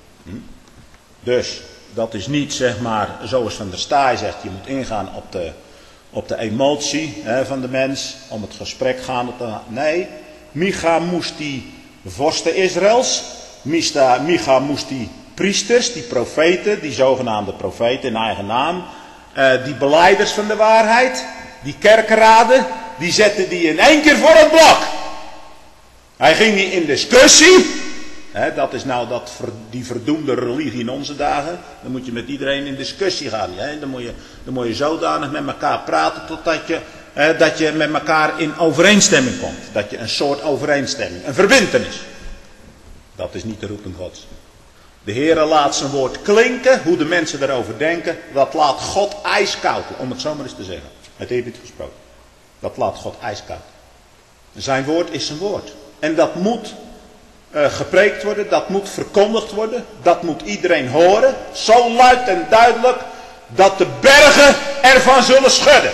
Dus, dat is niet zeg maar zoals Van der Staaij zegt. Je moet ingaan op de emotie van de mens. Om het gesprek gaande te houden. Nee, Micha moest die vorsten Israëls. Micha moest die priesters, die profeten, die zogenaamde profeten in eigen naam. Die belijders van de waarheid. Die kerkenraden, die zetten die in één keer voor het blok. Hij ging niet in discussie. Dat is nou die verdoemde religie in onze dagen. Dan moet je met iedereen in discussie gaan. Dan moet je zodanig met elkaar praten dat je met elkaar in overeenstemming komt. Dat je een soort overeenstemming, een verbintenis. Dat is niet de roeping Gods. De Heere laat zijn woord klinken, hoe de mensen daarover denken. Dat laat God ijskoud, om het zo maar eens te zeggen. Met eerbied gesproken. Dat laat God ijskoud. Zijn woord is zijn woord. En dat moet gepreekt worden, dat moet verkondigd worden. Dat moet iedereen horen. Zo luid en duidelijk dat de bergen ervan zullen schudden.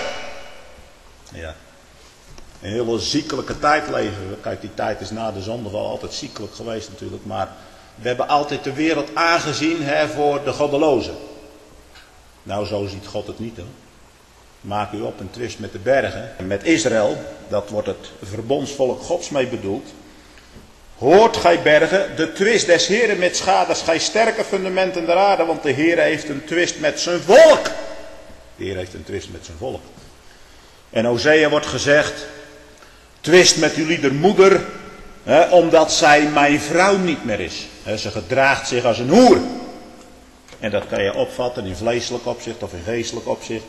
Ja. Een hele ziekelijke tijd leven we. Kijk, die tijd is na de zondeval altijd ziekelijk geweest natuurlijk. Maar we hebben altijd de wereld aangezien voor de goddelozen. Nou, zo ziet God het niet hoor. Maak u op een twist met de bergen. En met Israël, dat wordt het verbondsvolk Gods mee bedoeld. Hoort gij bergen, de twist des Heren met schaders, gij sterke fundamenten der aarde, want de Heer heeft een twist met zijn volk. De Heer heeft een twist met zijn volk. En Hosea wordt gezegd, twist met jullie der moeder, omdat zij mijn vrouw niet meer is. Ze gedraagt zich als een hoer. En dat kan je opvatten in vleeselijk opzicht of in geestelijk opzicht.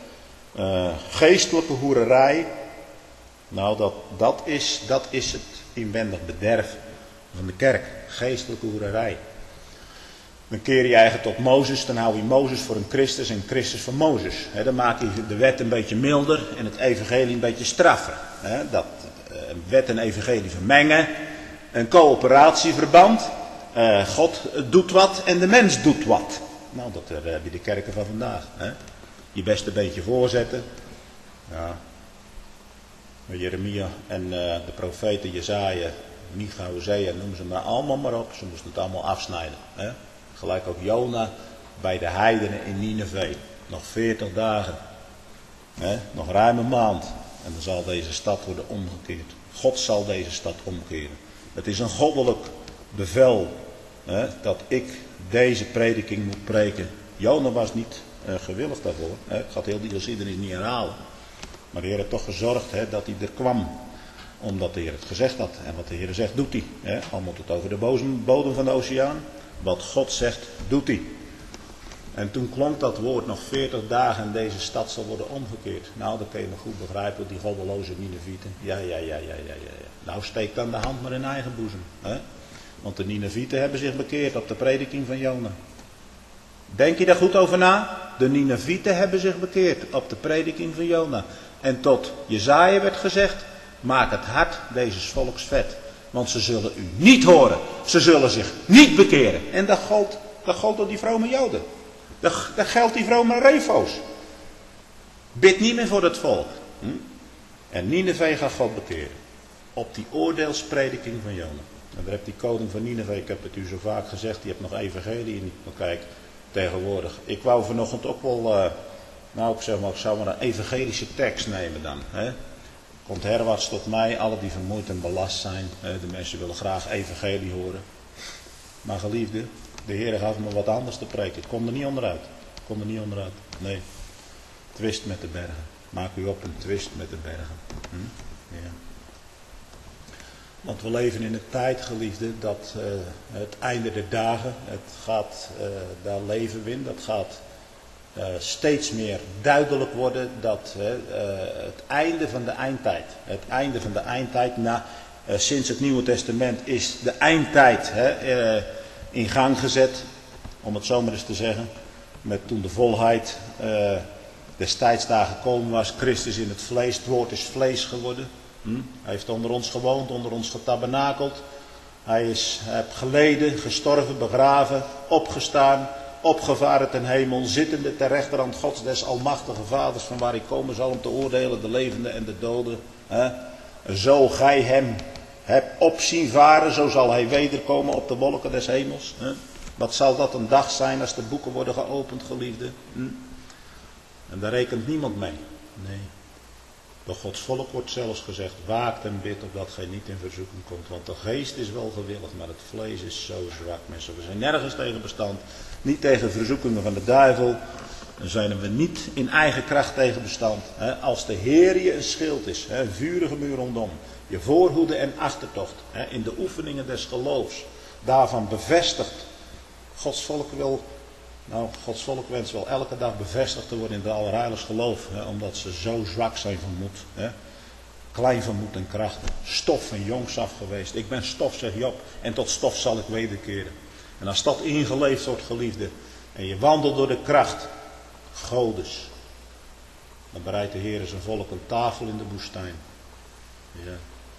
Geestelijke hoererij. Nou, dat is het inwendig bederf van de kerk. Geestelijke hoererij. Dan keer je eigenlijk tot Mozes. Dan hou je Mozes voor een Christus en Christus voor Mozes. Dan maak je de wet een beetje milder en het evangelie een beetje straffer. Dat wet en evangelie vermengen. Een coöperatieverband. God doet wat en de mens doet wat. Nou, dat heb je de kerken van vandaag. Je best een beetje voorzetten. Ja. Jeremia en de profeten Jesaja, Micha, Hosea, noem ze maar allemaal maar op. Ze moesten het allemaal afsnijden. Gelijk ook Jona bij de heidenen in Nineveh. Nog 40 dagen. Nog ruim een maand. En dan zal deze stad worden omgekeerd. God zal deze stad omkeren. Het is een goddelijk bevel dat ik deze prediking moet preken. Jona was niet gewillig daarvoor. Ik ga heel die geschiedenis niet herhalen. Maar de Heer heeft toch gezorgd dat hij er kwam. Omdat de Heer het gezegd had. En wat de Heer zegt, doet hij. Al moet het over de bodem van de oceaan. Wat God zegt, doet hij. En toen klonk dat woord nog 40 dagen en deze stad zal worden omgekeerd. Nou, dat kun je me goed begrijpen, die goddeloze Ninevieten. Ja. Nou, steek dan de hand maar in eigen boezem. Want de Ninevieten hebben zich bekeerd op de prediking van Jona. Denk je daar goed over na? De Ninevieten hebben zich bekeerd op de prediking van Jona. En tot Jesaja werd gezegd, maak het hart deze volks vet. Want ze zullen u niet horen. Ze zullen zich niet bekeren. En dat geldt door die vrome Joden. Dat geldt die vrome refo's. Bid niet meer voor het volk. En Nineve gaat God bekeren. Op die oordeelsprediking van Jona. En daar heeft die koning van Nineve, ik heb het u zo vaak gezegd, die heeft nog evangelie niet. Maar kijk, tegenwoordig. Ik wou vanochtend ook wel, ik zou maar een evangelische tekst nemen dan. Komt herwaarts tot mij, alle die vermoeid en belast zijn. De mensen willen graag evangelie horen. Maar geliefde, de Heer gaf me wat anders te preken. Ik kom er niet onderuit. Nee. Twist met de bergen. Maak u op een twist met de bergen. Ja. Want we leven in een tijd, geliefde, dat het einde der dagen, daar leven we in, dat gaat steeds meer duidelijk worden dat het einde van de eindtijd, sinds het Nieuwe Testament is de eindtijd in gang gezet, om het zo maar eens te zeggen, met toen de volheid destijds daar gekomen was, Christus in het vlees, het woord is vlees geworden. Hij heeft onder ons gewoond, onder ons getabernakeld. Hij heeft geleden, gestorven, begraven, opgestaan, opgevaren ten hemel, zittende ter rechterhand Gods des almachtige vaders, van waar hij komen zal om te oordelen de levenden en de doden. Zo gij hem hebt opzien varen, zo zal hij wederkomen op de wolken des hemels. Wat zal dat een dag zijn als de boeken worden geopend, geliefde? En daar rekent niemand mee. Nee. Door Gods volk wordt zelfs gezegd, waakt en bid opdat gij niet in verzoeking komt. Want de geest is wel gewillig, maar het vlees is zo zwak, mensen. We zijn nergens tegen bestand. Niet tegen verzoekingen van de duivel. Dan zijn we niet in eigen kracht tegen bestand. Als de Heer je een schild is, een vurige muur rondom. Je voorhoede en achtertocht. In de oefeningen des geloofs. Daarvan bevestigd. Gods volk wenst wel elke dag bevestigd te worden in het allerheiligst geloof. Omdat ze zo zwak zijn van moed. Klein van moed en krachten. Stof van jongs af geweest. Ik ben stof, zegt Job. En tot stof zal ik wederkeren. En als dat ingeleefd wordt, geliefde. En je wandelt door de kracht. Godes. Dan bereidt de Heer zijn volk een tafel in de woestijn. Ja.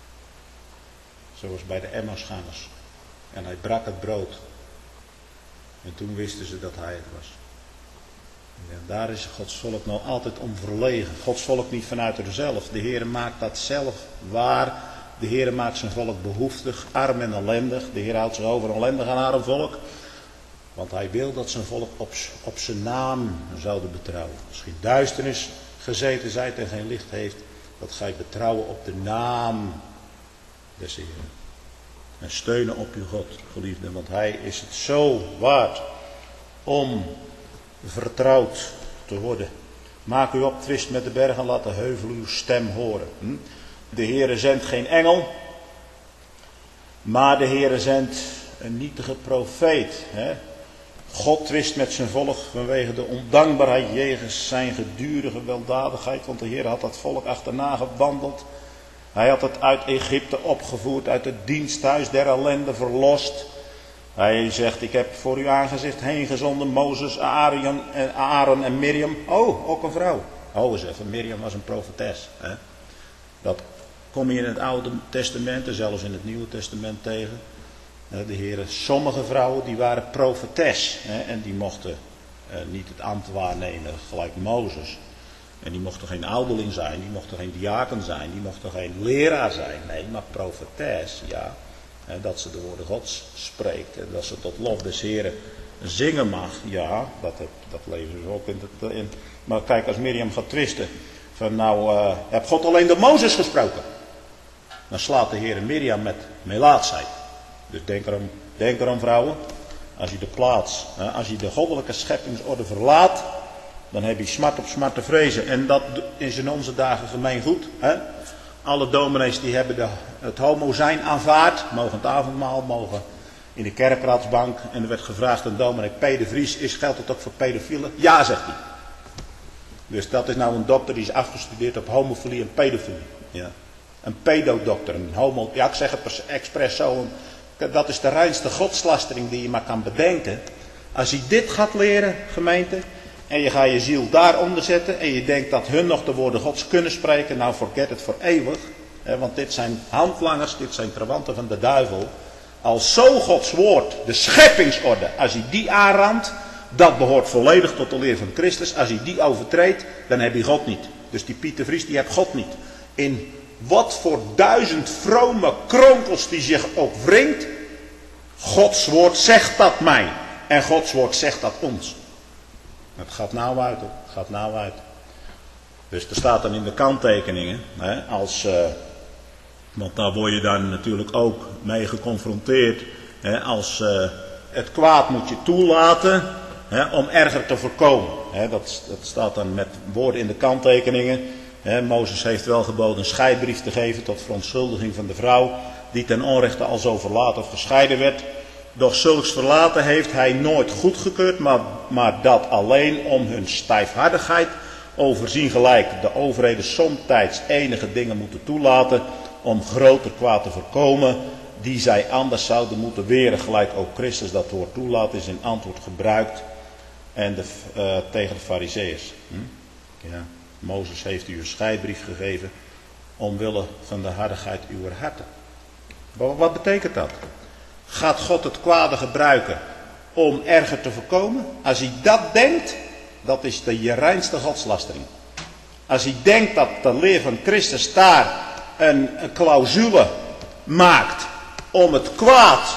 Zoals bij de Emmausgangers. En hij brak het brood. En toen wisten ze dat hij het was. En daar is Gods volk nou altijd om verlegen. Gods volk niet vanuit zichzelf. De Heer maakt dat zelf waar. De Heer maakt zijn volk behoeftig, arm en ellendig. De Heer houdt zich over een ellendig en arm volk. Want hij wil dat zijn volk op zijn naam zouden betrouwen. Als geen duisternis gezeten zijt en geen licht heeft, dat gij betrouwen op de naam des Heeren. En steunen op uw God, geliefden, want hij is het zo waard om vertrouwd te worden. Maak u op, twist met de bergen, laat de heuvel uw stem horen. De Heere zendt geen engel, maar de Heere zendt een nietige profeet. God twist met zijn volk vanwege de ondankbaarheid jegens zijn gedurige weldadigheid, want de Heer had dat volk achterna gewandeld. Hij had het uit Egypte opgevoerd, uit het diensthuis der ellende verlost. Hij zegt, ik heb voor uw aangezicht heen gezonden Mozes, Aaron en Miriam. Oh, ook een vrouw. Oh, eens even, Miriam was een profetes. Dat kom je in het Oude Testament en zelfs in het Nieuwe Testament tegen. De heren, sommige vrouwen die waren profetes. En die mochten niet het ambt waarnemen gelijk Mozes. En die mochten geen ouderling zijn, die mochten geen diaken zijn, die mochten geen leraar zijn. Nee, maar profetes, ja. Dat ze de woorden Gods spreekt. En dat ze tot lof des Heren zingen mag. Ja, dat lezen ze ook in. Maar kijk, als Miriam gaat twisten. Van heb God alleen door Mozes gesproken? Dan slaat de Heer Miriam met melaatsheid. Dus denk erom vrouwen. Als je de goddelijke scheppingsorde verlaat. Dan heb je smart op smart te vrezen. En dat is in onze dagen gemeen goed. Hè? Alle dominees die hebben het homo zijn aanvaard. Mogen het avondmaal, mogen in de kerkraadsbank. En er werd gevraagd aan dominee P. de Vries, geldt het ook voor pedofielen? Ja, zegt hij. Dus dat is nou een dokter die is afgestudeerd op homofilie en pedofilie. Ja. Een pedodokter, een homo. Ja, ik zeg het expres zo. Dat is de reinste godslastering die je maar kan bedenken. Als je dit gaat leren, gemeente, en je gaat je ziel daaronder zetten en je denkt dat hun nog de woorden Gods kunnen spreken, nou forget het voor eeuwig. Hè, want dit zijn handlangers, dit zijn trawanten van de duivel. Als zo Gods woord, de scheppingsorde, als hij die aanraamt, dat behoort volledig tot de leer van Christus. Als hij die overtreedt, dan heb je God niet. Dus die Piet de Vries, die heeft God niet. In wat voor 1000 vrome kronkels die zich ook wringt, Gods woord zegt dat mij. En Gods woord zegt dat ons. Het gaat nou uit, hoor. Het gaat nou uit. Dus er staat dan in de kanttekeningen, hè, want daar word je dan natuurlijk ook mee geconfronteerd. Hè, als het kwaad moet je toelaten, hè, om erger te voorkomen. Hè, dat staat dan met woorden in de kanttekeningen. Hè, Mozes heeft wel geboden een scheidbrief te geven tot verontschuldiging van de vrouw die ten onrechte al zo verlaten of gescheiden werd. Doch zulks verlaten heeft hij nooit goedgekeurd, maar dat alleen om hun stijfhartigheid overzien gelijk de overheden somtijds enige dingen moeten toelaten om groter kwaad te voorkomen die zij anders zouden moeten weren, gelijk ook Christus dat woord toelaat is in antwoord gebruikt en tegen de Farizeeërs. Ja, Mozes heeft u een scheidbrief gegeven omwille van de hardigheid uw harten. Wat betekent dat? Gaat God het kwade gebruiken om erger te voorkomen? Als hij dat denkt, dat is de reinste godslastering. Als hij denkt dat de leer van Christus daar een clausule maakt om het kwaad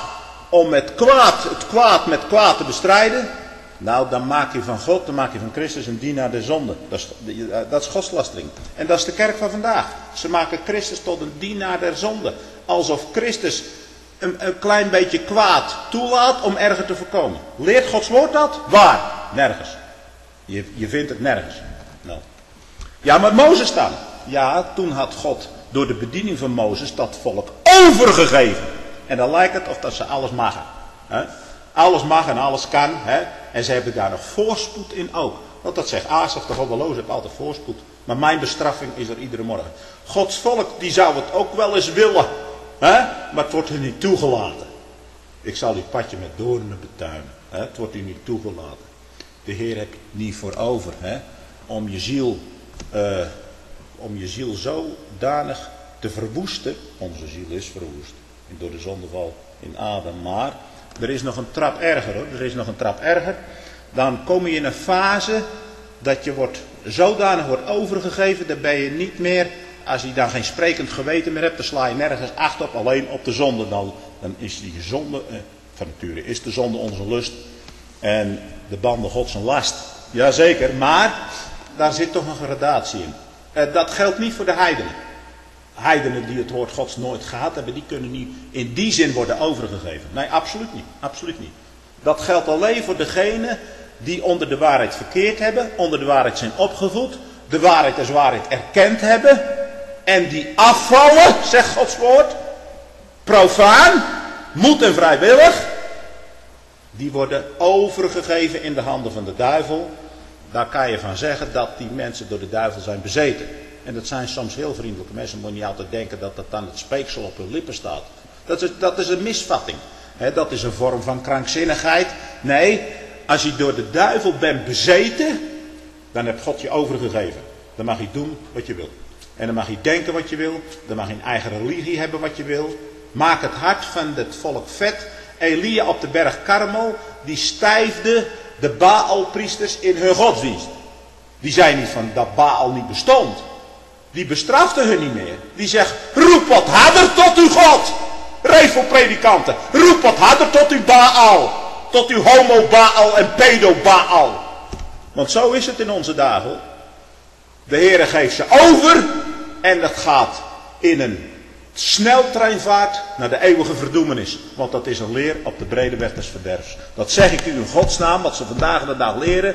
met kwaad te bestrijden, nou dan maak je van God, dan maak je van Christus een dienaar der zonde. Dat is godslastering. En dat is de kerk van vandaag. Ze maken Christus tot een dienaar der zonde. Alsof Christus een klein beetje kwaad toelaat om erger te voorkomen. Leert Gods woord dat? Waar? Nergens. Je vindt het nergens. Nou. Ja, maar Mozes dan? Ja, toen had God door de bediening van Mozes dat volk overgegeven. En dan lijkt het of dat ze alles mag. Hè? Alles mag en alles kan. Hè? En ze hebben daar nog voorspoed in ook. Want dat zegt Asaf, de goddeloze heeft altijd voorspoed. Maar mijn bestraffing is er iedere morgen. Gods volk die zou het ook wel eens willen. Hè? Maar het wordt u niet toegelaten. Ik zal uw padje met doornen betuinen. Hè? Het wordt u niet toegelaten. De Heer heeft niet voor over. Hè? Om je ziel zodanig te verwoesten. Onze ziel is verwoest. Door de zondeval in Adam. Maar er is nog een trap erger, hoor. Er is nog een trap erger. Dan kom je in een fase dat je zodanig wordt overgegeven. Dan ben je niet meer, als je dan geen sprekend geweten meer hebt, dan sla je nergens acht op, alleen op de zonde. Dan is die zonde, van nature is de zonde onze lust. En de banden Gods zijn last. Jazeker, maar daar zit toch een gradatie in. Dat geldt niet voor de heidenen. Heidenen die het woord Gods nooit gehad hebben, die kunnen niet in die zin worden overgegeven. Nee, absoluut niet. Absoluut niet. Dat geldt alleen voor degenen die onder de waarheid verkeerd hebben, onder de waarheid zijn opgevoed, de waarheid als waarheid erkend hebben en die afvallen, zegt Gods woord, profaan, moed en vrijwillig, die worden overgegeven in de handen van de duivel. Daar kan je van zeggen dat die mensen door de duivel zijn bezeten. En dat zijn soms heel vriendelijke mensen. Moet je niet altijd denken dat dat dan het speeksel op hun lippen staat. Dat is een misvatting. Dat is een vorm van krankzinnigheid. Nee, als je door de duivel bent bezeten, dan heeft God je overgegeven. Dan mag je doen wat je wil. En dan mag je denken wat je wil. Dan mag je een eigen religie hebben wat je wil. Maak het hart van het volk vet. Elia op de berg Karmel, die stijfde de Baalpriesters in hun godsdienst. Die zei niet van dat Baal niet bestond. Die bestrafte hun niet meer. Die zegt, roep wat harder tot uw God. Revelpredikanten, roep wat harder tot uw Baal. Tot uw homo-Baal en pedo-Baal. Want zo is het in onze dagen. De Heere geeft ze over. En dat gaat in een sneltreinvaart naar de eeuwige verdoemenis. Want dat is een leer op de brede weg des verderfs. Dat zeg ik u in Gods naam, wat ze vandaag de dag leren.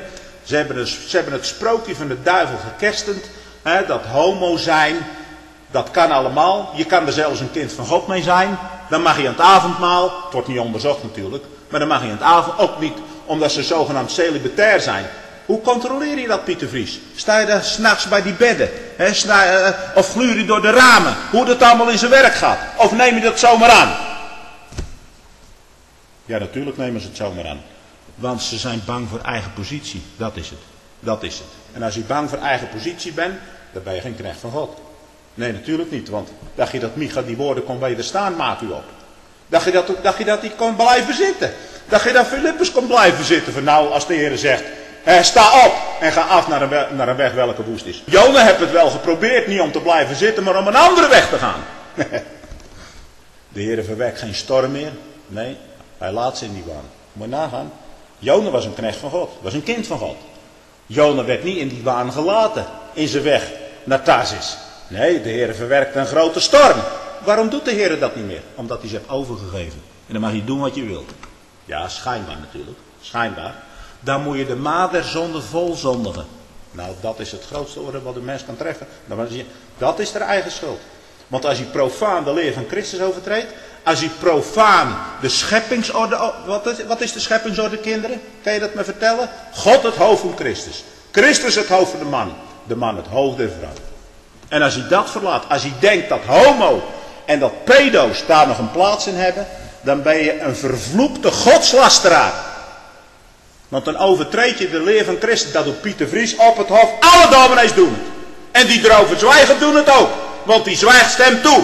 Ze hebben het sprookje van de duivel gekerstend. Hè, dat homo zijn, dat kan allemaal. Je kan er zelfs een kind van God mee zijn. Dan mag je aan het avondmaal, het wordt niet onderzocht natuurlijk, maar dan mag je aan het avond ook niet, omdat ze zogenaamd celibatair zijn. Hoe controleer je dat, Pieter Vries? Sta je daar 's nachts bij die bedden? Hè? Of gluur je door de ramen? Hoe dat allemaal in zijn werk gaat? Of neem je dat zomaar aan? Ja, natuurlijk nemen ze het zomaar aan. Want ze zijn bang voor eigen positie. Dat is het. Dat is het. En als je bang voor eigen positie bent, dan ben je geen knecht van God. Nee, natuurlijk niet. Want dacht je dat Micha die woorden kon wederstaan, maak u op. Dacht je dat hij kon blijven zitten? Dacht je dat Filippus kon blijven zitten? Van nou, als de Heer zegt, sta op en ga af naar een weg welke woest is. Jona heeft het wel geprobeerd, niet om te blijven zitten, maar om een andere weg te gaan. De Heer verwekt geen storm meer. Nee, hij laat ze in die waan. Moet je nagaan. Jona was een knecht van God, was een kind van God. Jona werd niet in die waan gelaten, in zijn weg naar Tarsis. Nee, de Heer verwerkt een grote storm. Waarom doet de Heer dat niet meer? Omdat hij ze heeft overgegeven. En dan mag je doen wat je wilt. Ja, schijnbaar natuurlijk. Schijnbaar. Dan moet je de maat der zonde vol zondigen. Nou, dat is het grootste oordeel wat een mens kan treffen. Dat is haar eigen schuld. Want als hij profaan de leer van Christus overtreedt. Als hij profaan de scheppingsorde. Wat is de scheppingsorde, kinderen? Kan je dat me vertellen? God het hoofd van Christus. Christus het hoofd van de man. De man het hoofd der vrouw. En als hij dat verlaat. Als hij denkt dat homo en dat pedo's daar nog een plaats in hebben. Dan ben je een vervloekte godslasteraar. Want dan overtreed je de leer van Christus. Dat doet Pieter Vries op het hof. Alle dominees doen het. En die erover zwijgen doen het ook. Want die zwijgt stemt toe.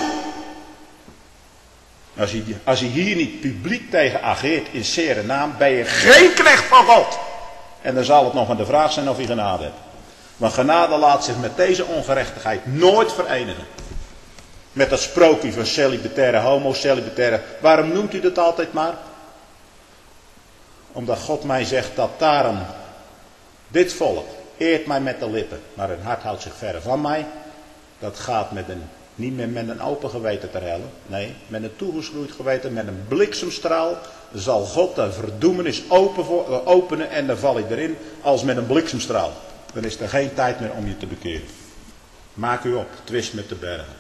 Als je hier niet publiek tegen ageert in zere naam. Ben je geen knecht van God. En dan zal het nog maar de vraag zijn of je genade hebt. Want genade laat zich met deze ongerechtigheid nooit verenigen. Met dat sprookje van celibataire homo, celibataire. Waarom noemt u dat altijd maar? Omdat God mij zegt dat daarom dit volk eert mij met de lippen, maar hun hart houdt zich verre van mij. Dat gaat niet meer met een open geweten te hellen. Nee, met een toegeschroeid geweten, met een bliksemstraal zal God de verdoemenis openen en dan val je erin als met een bliksemstraal. Dan is er geen tijd meer om je te bekeren. Maak u op, twist met de bergen.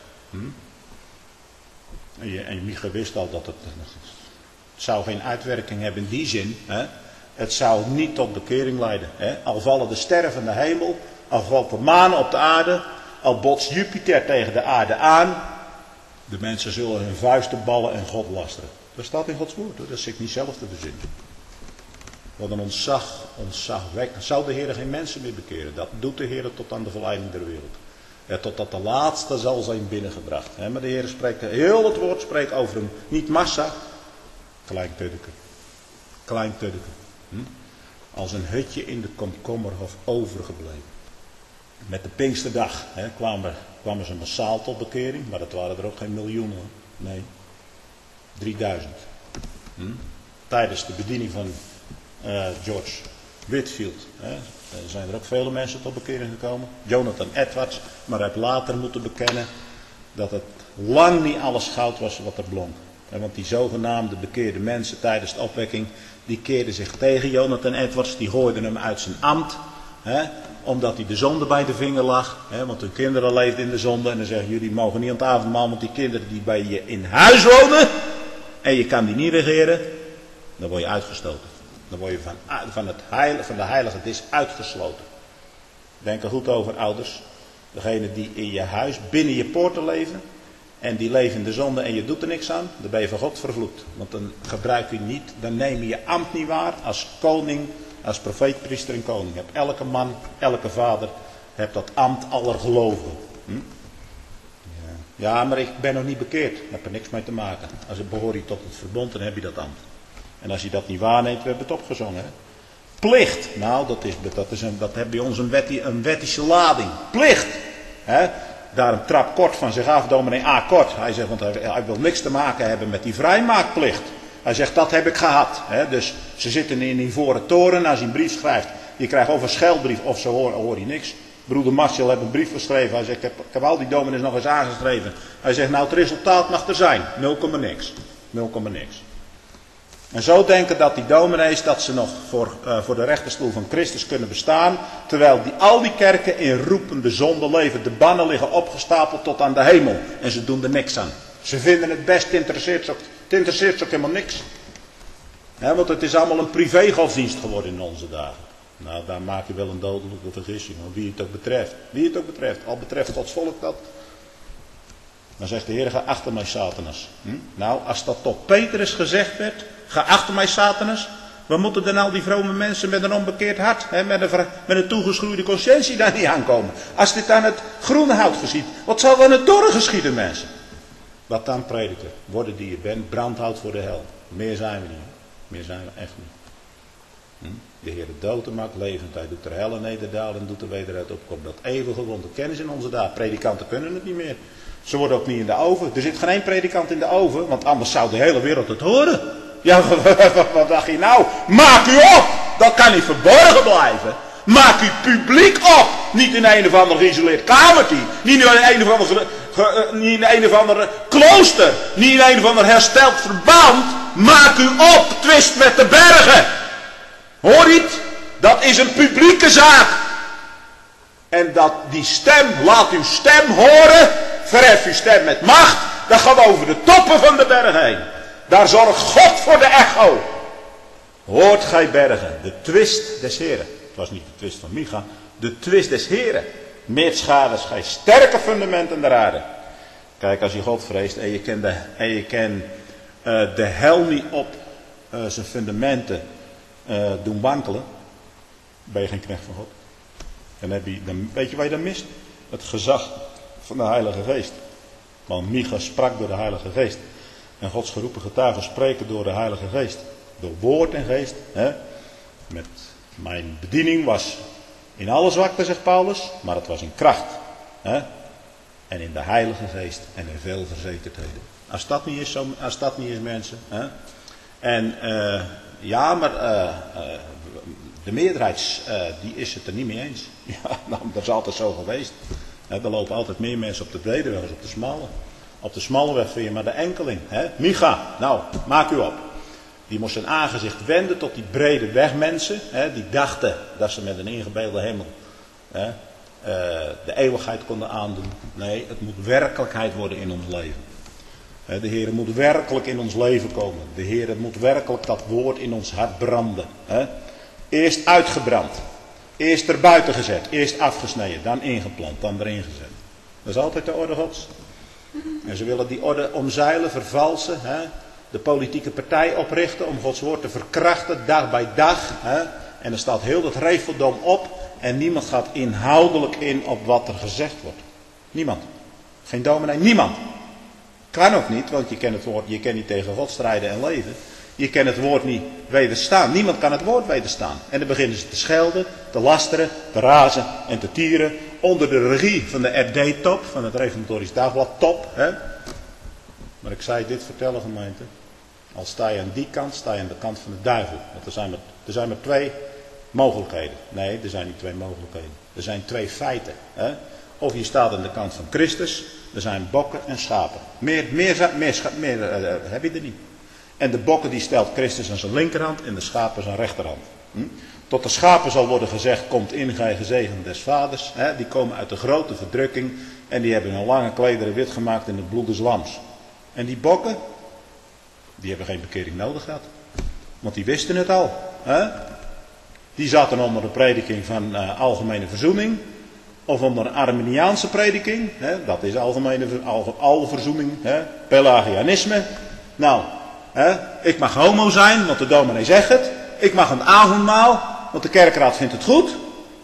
En Micha wist al dat het zou geen uitwerking hebben in die zin. Hè? Het zou niet tot bekering leiden. Hè? Al vallen de sterren van de hemel, al valt de maan op de aarde, al botst Jupiter tegen de aarde aan. De mensen zullen hun vuisten ballen en God lasteren. Dat staat in Gods woord, hoor. Dat is ik niet zelf te verzinnen. Wat een ontzagwekkend. Zou de Heer geen mensen meer bekeren? Dat doet de Heer tot aan de verleiding der wereld. Ja, totdat de laatste zal zijn binnengebracht. Hè? Maar de Heer spreekt, heel het woord spreekt over hem. Niet massa, klein tuddeke. Als een hutje in de komkommerhof overgebleven. Met de Pinksterdag kwamen ze massaal tot bekering. Maar dat waren er ook geen miljoenen. Nee, 3000. Tijdens de bediening van George Whitefield zijn er ook vele mensen tot bekering gekomen. Jonathan Edwards, maar hij heeft later moeten bekennen dat het lang niet alles goud was wat er blonk. Want die zogenaamde bekeerde mensen tijdens de opwekking, die keerden zich tegen Jonathan Edwards, die gooiden hem uit zijn ambt, omdat hij de zonde bij de vinger lag, want hun kinderen leefden in de zonde, en dan zeggen jullie mogen niet aan het avondmaal, want die kinderen die bij je in huis wonen, en je kan die niet regeren, dan word je uitgestoten. Dan word je van de heilige dis uitgesloten. Denk er goed over, ouders. Degene die in je huis, binnen je poorten leven. En die leven in de zonde en je doet er niks aan. Dan ben je van God vervloekt. Want dan gebruik je niet, dan neem je je ambt niet waar. Als koning, als profeet, priester en koning. Hebt elke man, elke vader, hebt dat ambt aller gelovigen. Ja, maar ik ben nog niet bekeerd. Daar heb er niks mee te maken. Als het behoort je tot het verbond, dan heb je dat ambt. En als je dat niet waarneemt, we hebben het opgezongen. Hè? Plicht. Nou, dat heeft bij ons een wettische lading. Plicht. Hè? Daarom trap Kort van zich af, dominee A. Kort. Hij zegt, want hij wil niks te maken hebben met die vrijmaakplicht. Hij zegt, dat heb ik gehad. Hè? Dus ze zitten in een ivoren toren. Als hij een brief schrijft, je krijgt of een scheldbrief of ze hoor je niks. Broeder Marcel heeft een brief geschreven. Hij zegt, ik heb al die dominees nog eens aangeschreven. Hij zegt, nou het resultaat mag er zijn. 0,niks. En zo denken dat die dominees dat ze nog voor de rechterstoel van Christus kunnen bestaan. Terwijl al die kerken in roepende zonde leven. De bannen liggen opgestapeld tot aan de hemel. En ze doen er niks aan. Ze vinden het best, het interesseert ze ook helemaal niks. Want het is allemaal een privégodsdienst geworden in onze dagen. Nou, daar maak je wel een dodelijke vergissing. Maar wie het ook betreft. Wie het ook betreft. Al betreft Gods volk dat. Dan zegt de Heer, ga achter mij Satanas. Nou, als dat tot Petrus gezegd werd. Ga achter mij Satanas. Waar moeten dan al die vrome mensen met een onbekeerd hart. Met een toegeschroeide conscientie daar niet aankomen. Als dit aan het groene hout geschiet. Wat zal dan het dorre geschieden, mensen? Wat dan, prediker? Worden die je bent, brandhout voor de hel. Meer zijn we niet. Meer zijn we echt niet. De Heer de dood maakt levend. Hij doet de hel nederdalen en doet er wederuit opkomen. Dat eeuwige wonder kennen ze in onze dagen. Predikanten kunnen het niet meer. Ze worden ook niet in de oven. Er zit geen één predikant in de oven. Want anders zou de hele wereld het horen. Ja, wat dacht je nou? Maak u op! Dat kan niet verborgen blijven. Maak u publiek op! Niet in een of ander geïsoleerd kamertje. Niet in een of ander klooster. Niet in een of ander hersteld verband. Maak u op! Twist met de bergen! Hoor je het? Dat is een publieke zaak. En die stem, laat uw stem horen. Verhef uw stem met macht. Dat gaat over de toppen van de bergen heen. Daar zorgt God voor de echo. Hoort gij bergen, de twist des Heren. Het was niet de twist van Micha, de twist des Heren. Meert schades gij sterke fundamenten der aarde. Kijk, als je God vreest en je kan de hel niet op zijn fundamenten doen wankelen, ben je geen knecht van God. Dan weet je waar je dan mist? Het gezag van de Heilige Geest. Want Micha sprak door de Heilige Geest. En Gods geroepen getuigen spreken door de Heilige Geest. Door woord en geest. Met mijn bediening was in alle zwakte, zegt Paulus. Maar het was in kracht. En in de Heilige Geest. En in veel verzekerdheden. Als dat niet is mensen. En ja, maar de meerderheid die is het er niet mee eens. Ja, nou, dat is altijd zo geweest. Er lopen altijd meer mensen op de brede weg als op de smalle. Op de smalle weg vind je maar de enkeling. Micha, nou, maak u op. Die moest zijn aangezicht wenden tot die brede wegmensen. Die dachten dat ze met een ingebeelde hemel de eeuwigheid konden aandoen. Nee, het moet werkelijkheid worden in ons leven. De Heer moet werkelijk in ons leven komen. De Heer moet werkelijk dat woord in ons hart branden. Eerst uitgebrand. Eerst erbuiten gezet. Eerst afgesneden. Dan ingeplant. Dan erin gezet. Dat is altijd de orde Gods. En ze willen die orde omzeilen, vervalsen. De politieke partij oprichten om Gods woord te verkrachten dag bij dag. En er staat heel dat regeldom op. En niemand gaat inhoudelijk in op wat er gezegd wordt. Niemand. Geen dominee, niemand. Kan ook niet, want je kan niet tegen God strijden en leven. Je kan het woord niet wederstaan. Niemand kan het woord wederstaan. En dan beginnen ze te schelden, te lasteren, te razen en te tieren. Onder de regie van de RD-top, van het Reformatorisch Dagblad top. Maar ik zei dit vertellen, gemeente. Al sta je aan die kant, sta je aan de kant van de duivel. Want er zijn maar twee mogelijkheden. Nee, er zijn niet twee mogelijkheden. Er zijn twee feiten. Of je staat aan de kant van Christus. Er zijn bokken en schapen. Meer heb je er niet. En de bokken die stelt Christus aan zijn linkerhand en de schapen aan zijn rechterhand. Tot de schapen zal worden gezegd, komt in gij gezegend des vaders. Die komen uit de grote verdrukking en die hebben hun lange klederen wit gemaakt in het bloed des lams. En die bokken, die hebben geen bekering nodig gehad. Want die wisten het al. Die zaten onder de prediking van algemene verzoening. Of onder een Arminiaanse prediking. Dat is alle verzoening. Pelagianisme. Nou, ik mag homo zijn, want de dominee zegt het. Ik mag een avondmaal, want de kerkraad vindt het goed.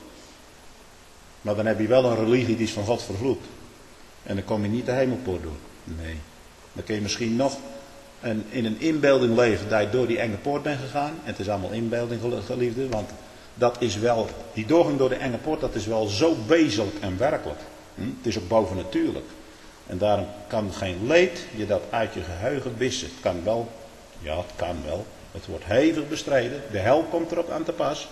Maar dan heb je wel een religie die is van God vervloekt. En dan kom je niet de hemelpoort door. Nee. Dan kun je misschien nog in een inbeelding leven dat je door die enge poort bent gegaan. En het is allemaal inbeelding, geliefde. Want dat is wel, die doorgang door de enge poort, dat is wel zo wezenlijk en werkelijk. Het is ook bovennatuurlijk. En daarom kan geen leed je dat uit je geheugen wissen. Het kan wel. Ja, het kan wel. Het wordt hevig bestreden. De hel komt erop aan te pas.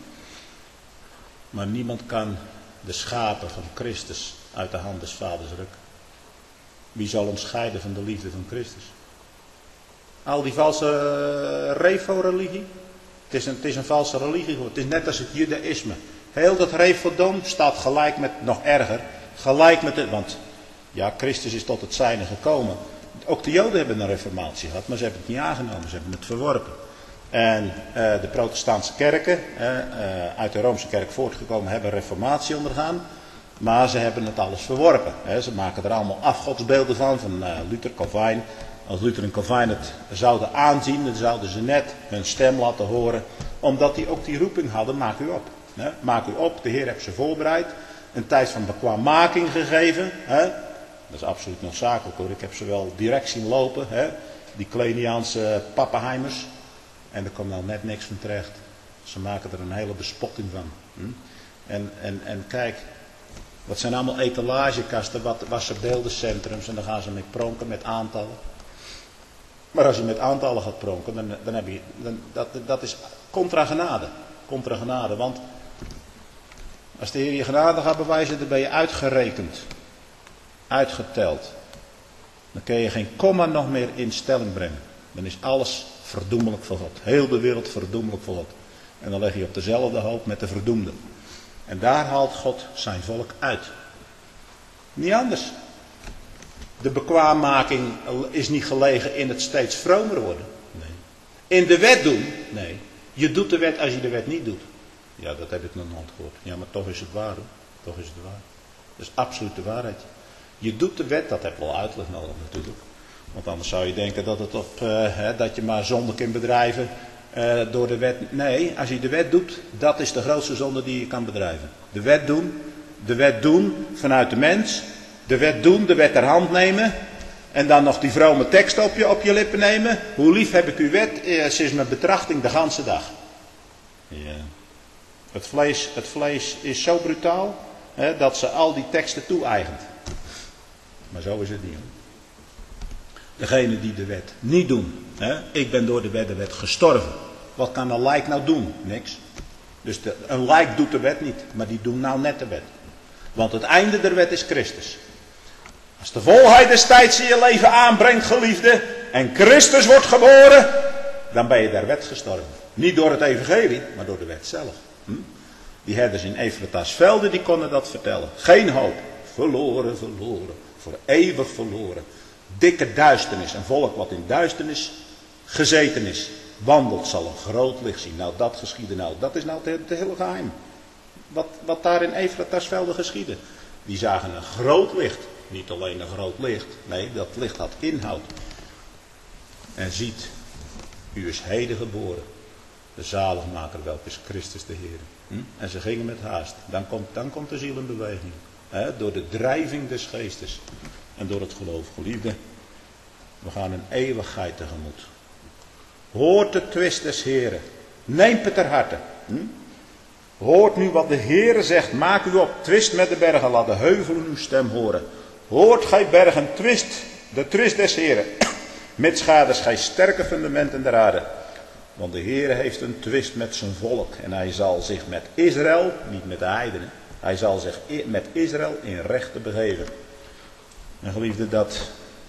Maar niemand kan de schapen van Christus uit de hand des vaders rukken. Wie zal ons scheiden van de liefde van Christus? Al die valse refo-religie. Het is een valse religie geworden. Het is net als het judaïsme. Heel dat refodom staat gelijk met, nog erger, gelijk met het, want ja, Christus is tot het zijne gekomen. Ook de Joden hebben een reformatie gehad, maar ze hebben het niet aangenomen, ze hebben het verworpen. En de protestantse kerken, uit de Roomse kerk voortgekomen, hebben reformatie ondergaan. Maar ze hebben het alles verworpen. Ze maken er allemaal afgodsbeelden van Luther, Calvijn. Als Luther en Calvijn het zouden aanzien, dan zouden ze net hun stem laten horen. Omdat die ook die roeping hadden, maak u op. Maak u op, de Heer heeft ze voorbereid. Een tijd van bekwaammaking gegeven. Dat is absoluut noodzakelijk hoor. Ik heb ze wel direct zien lopen. Die Kleniaanse pappenheimers. En er komt nou net niks van terecht. Ze maken er een hele bespotting van. En kijk, wat zijn allemaal etalagekasten, wat wassenbeeldencentrums. En dan gaan ze mee pronken met aantallen. Maar als je met aantallen gaat pronken, dan heb je, dat is contra genade. Contra genade, want als de Heer je genade gaat bewijzen, dan ben je uitgerekend. Uitgeteld. Dan kun je geen komma nog meer in stelling brengen. Dan is alles verdoemelijk voor God. Heel de wereld verdoemelijk voor God. En dan leg je op dezelfde hoop met de verdoemden. En daar haalt God zijn volk uit. Niet anders. De bekwaammaking is niet gelegen in het steeds vromer worden. Nee. In de wet doen? Nee. Je doet de wet als je de wet niet doet. Ja, dat heb ik nog nooit gehoord. Ja, maar toch is het waar hoor. Toch is het waar. Dat is absoluut de waarheid. Je doet de wet, dat heb wel uitleg nodig natuurlijk. Want anders zou je denken dat het dat je maar zonde kunt bedrijven door de wet. Nee, als je de wet doet, dat is de grootste zonde die je kan bedrijven. De wet doen vanuit de mens. De wet doen, de wet ter hand nemen. En dan nog die vrome tekst op je lippen nemen. Hoe lief heb ik uw wet? Ze is mijn betrachting de ganse dag. Ja. Het vlees is zo brutaal dat ze al die teksten toe-eigent. Maar zo is het niet. Degene die de wet niet doen. Ik ben door de wet gestorven. Wat kan een lijk nou doen? Niks. Dus een lijk doet de wet niet. Maar die doen nou net de wet. Want het einde der wet is Christus. Als de volheid des tijds in je leven aanbrengt, geliefde, en Christus wordt geboren, dan ben je der wet gestorven. Niet door het evangelie, maar door de wet zelf. Die herders in Efratasvelde, die konden dat vertellen. Geen hoop. Verloren, verloren. Voor eeuwig verloren. Dikke duisternis. Een volk wat in duisternis gezeten is. Wandelt zal een groot licht zien. Nou, dat geschiedde nou. Dat is nou het hele geheim. Wat daar in Efratasvelde geschiedde. Die zagen een groot licht. Niet alleen een groot licht. Nee, dat licht had inhoud. En ziet, u is heden geboren. De zaligmaker, welke is Christus de Heer. En ze gingen met haast. Dan komt de ziel in beweging. Door de drijving des geestes. En door het geloof. Geliefde, we gaan een eeuwigheid tegemoet. Hoort de twist des Heren. Neemt het ter harte. Hoort nu wat de Heere zegt. Maak u op. Twist met de bergen. Laat de heuvelen uw stem horen. Hoort gij bergen. Twist. De twist des Heren. Mitsgaders gij sterke fundamenten der aarde. Want de Heere heeft een twist met zijn volk. En hij zal zich met Israël, niet met de heidenen. Hij zal zich met Israël in rechten begeven. En geliefde, dat...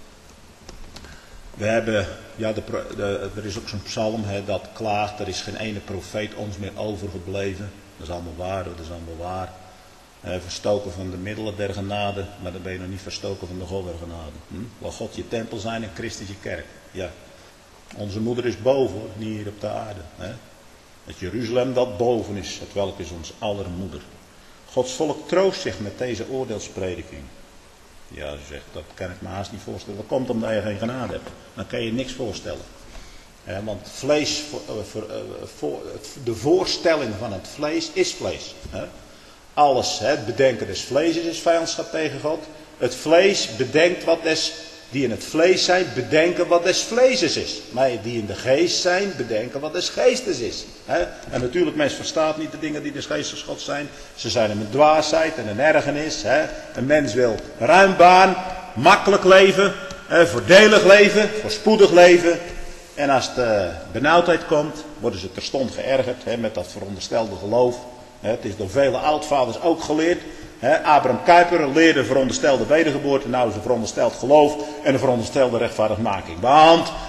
We hebben... Ja, er is ook zo'n psalm dat klaagt. Er is geen ene profeet ons meer overgebleven. Dat is allemaal waar, dat is allemaal waar. Verstoken van de middelen der genade. Maar dan ben je nog niet verstoken van de God der genade. Laat God je tempel zijn en Christus je kerk. Ja. Onze moeder is boven, niet hier op de aarde. Het Jeruzalem dat boven is, het welk is ons aller moeder. Gods volk troost zich met deze oordeelsprediking. Ja, ze zegt, dat kan ik me haast niet voorstellen. Dat komt omdat je geen genade hebt. Dan kan je niks voorstellen. Want vlees, de voorstelling van het vlees is vlees. Alles, het bedenken des vleeses is vijandschap tegen God. Het vlees bedenkt wat die in het vlees zijn, bedenken wat des vleeses is. Maar die in de geest zijn, bedenken wat des geestes is. En natuurlijk, mens verstaat niet de dingen die des geestes God zijn. Ze zijn hem een dwaasheid en een ergernis. Een mens wil ruim baan, makkelijk leven, voordelig leven, voorspoedig leven. En als de benauwdheid komt, worden ze terstond geërgerd met dat veronderstelde geloof. Het is door vele oudvaders ook geleerd. Abraham Kuyper leerde veronderstelde wedergeboorte. Nou is een verondersteld geloof en een veronderstelde rechtvaardigmaking. Want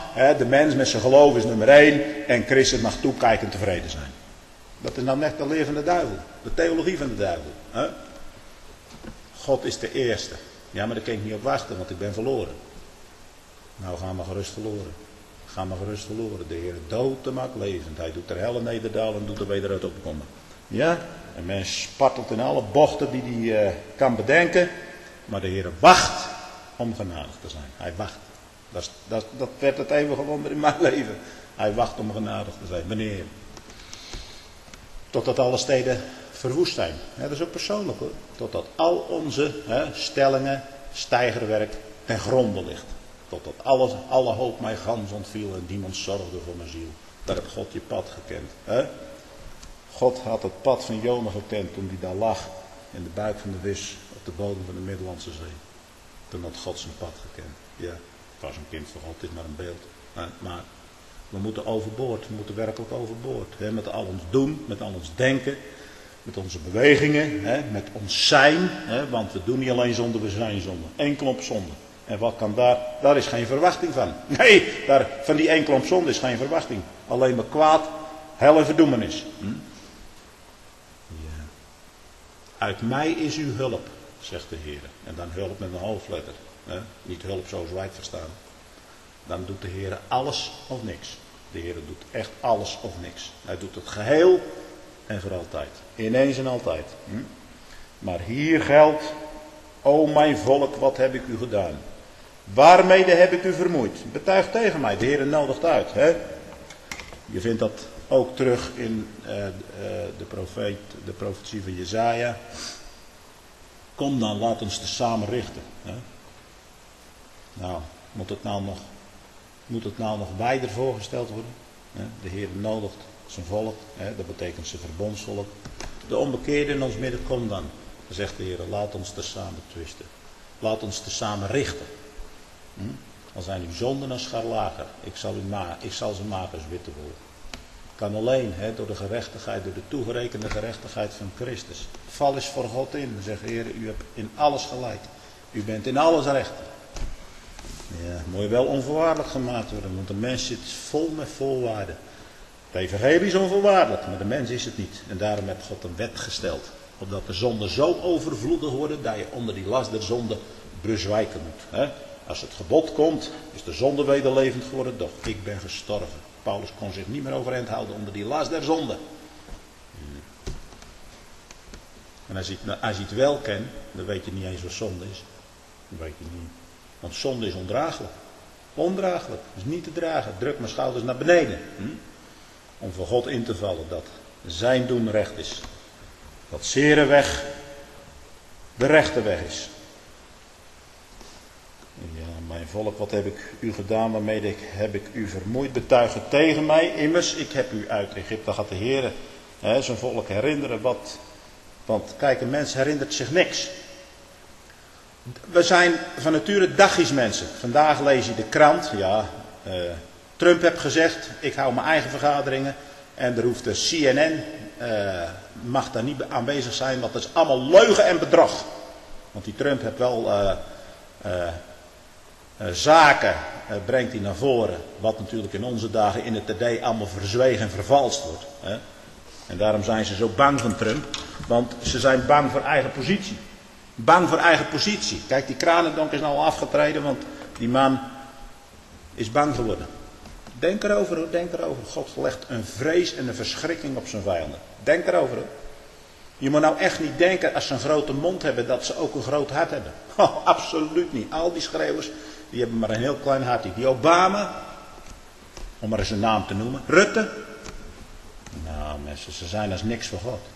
de mens met zijn geloof is nummer 1 en Christus mag toekijkend tevreden zijn. Dat is nou net de leer van de duivel. De theologie van de duivel. Hè? God is de eerste. Ja, maar daar kan ik niet op wachten, want ik ben verloren. Nou, ga maar gerust verloren. Ga maar gerust verloren. De Heer dood te maakt levend. Hij doet er helle nederdalen en doet er weder uit opkomen. Ja, en men spartelt in alle bochten die hij kan bedenken. Maar de Heer wacht om genadig te zijn. Hij wacht. Dat werd het eeuwige wonder in mijn leven. Hij wacht om genadig te zijn. Wanneer? Totdat alle steden verwoest zijn. Ja, dat is ook persoonlijk hoor. Totdat al onze stellingen, steigerwerk ten gronde ligt. Totdat alle hoop mij gans ontviel en niemand zorgde voor mijn ziel. Daar heb God je pad gekend. Hè? God had het pad van Jona gekend toen hij daar lag in de buik van de vis op de bodem van de Middellandse Zee. Toen had God zijn pad gekend. Ja, het was een kind van God, dit is maar een beeld. Maar we moeten overboord, we moeten werkelijk overboord. Hè? Met al ons doen, met al ons denken, met onze bewegingen, met ons zijn. Want we doen niet alleen zonde, we zijn zonde. Eén klomp zonde. En wat kan daar? Daar is geen verwachting van. Nee, van die één klomp zonde is geen verwachting. Alleen maar kwaad, hel en verdoemenis. Ja. Uit mij is uw hulp, zegt de Heer. En dan hulp met een hoofdletter. Niet hulp zoals wij het verstaan. Dan doet de Heer alles of niks. De Heer doet echt alles of niks. Hij doet het geheel en voor altijd. Ineens en altijd. Maar hier geldt, o mijn volk, wat heb ik u gedaan? Waarmede heb ik u vermoeid? Betuig tegen mij. De Heer nodigt uit. Hè? Je vindt dat ook terug in de profetie van Jesaja. Kom dan, laat ons tezamen richten. Hè? Nou, moet het nou nog wijder voorgesteld worden? Hè? De Heer nodigt zijn volk. Hè? Dat betekent zijn verbondsvolk. De onbekeerden in ons midden, kom dan. Dan zegt de Heer, laat ons tezamen twisten. Laat ons tezamen richten. Al zijn uw zonden als scharlaken. Ik zal ze maken als witte wol. Kan alleen door de gerechtigheid, door de toegerekende gerechtigheid van Christus. Val is voor God in. Dan zegt de Heer, u hebt in alles gelijk. U bent in alles recht. Ja, moet je wel onvoorwaardelijk gemaakt worden. Want de mens zit vol met voorwaarden. Het evangelie is onvoorwaardelijk, maar de mens is het niet. En daarom heeft God een wet gesteld. Opdat de zonden zo overvloedig worden dat je onder die last der zonde bezwijken moet. Hè? Als het gebod komt, is de zonde wederlevend geworden. Doch ik ben gestorven. Paulus kon zich niet meer overeind houden onder die last der zonde. En als je het wel kent, dan weet je niet eens wat zonde is. Dat weet je niet. Want zonde is ondraaglijk. Ondraaglijk. Dat is niet te dragen. Druk mijn schouders naar beneden. Om voor God in te vallen dat zijn doen recht is. Dat zere weg de rechte weg is. Ja, mijn volk, wat heb ik u gedaan, waarmee heb ik u vermoeid? Betuigen tegen mij. Immers, ik heb u uit Egypte gaat de Heer zijn volk herinneren. Want kijk, een mens herinnert zich niks. We zijn van nature dagjes mensen. Vandaag lees je de krant. Ja, Trump heeft gezegd, ik hou mijn eigen vergaderingen. En er hoeft de CNN, mag daar niet aanwezig zijn, want dat is allemaal leugen en bedrog. Want die Trump heeft wel zaken, brengt hij naar voren, wat natuurlijk in onze dagen in het TD allemaal verzwegen en vervalst wordt. Hè? En daarom zijn ze zo bang van Trump, want ze zijn bang voor eigen positie. Bang voor eigen positie. Kijk, die Kranendonk is nou al afgetreden, want die man is bang geworden. Denk erover hoor, denk erover. God legt een vrees en een verschrikking op zijn vijanden. Denk erover hoor. Je moet nou echt niet denken als ze een grote mond hebben dat ze ook een groot hart hebben. Oh, absoluut niet. Al die schreeuwers, die hebben maar een heel klein hartje. Die Obama, om maar eens een naam te noemen. Rutte. Nou mensen, ze zijn als niks voor God.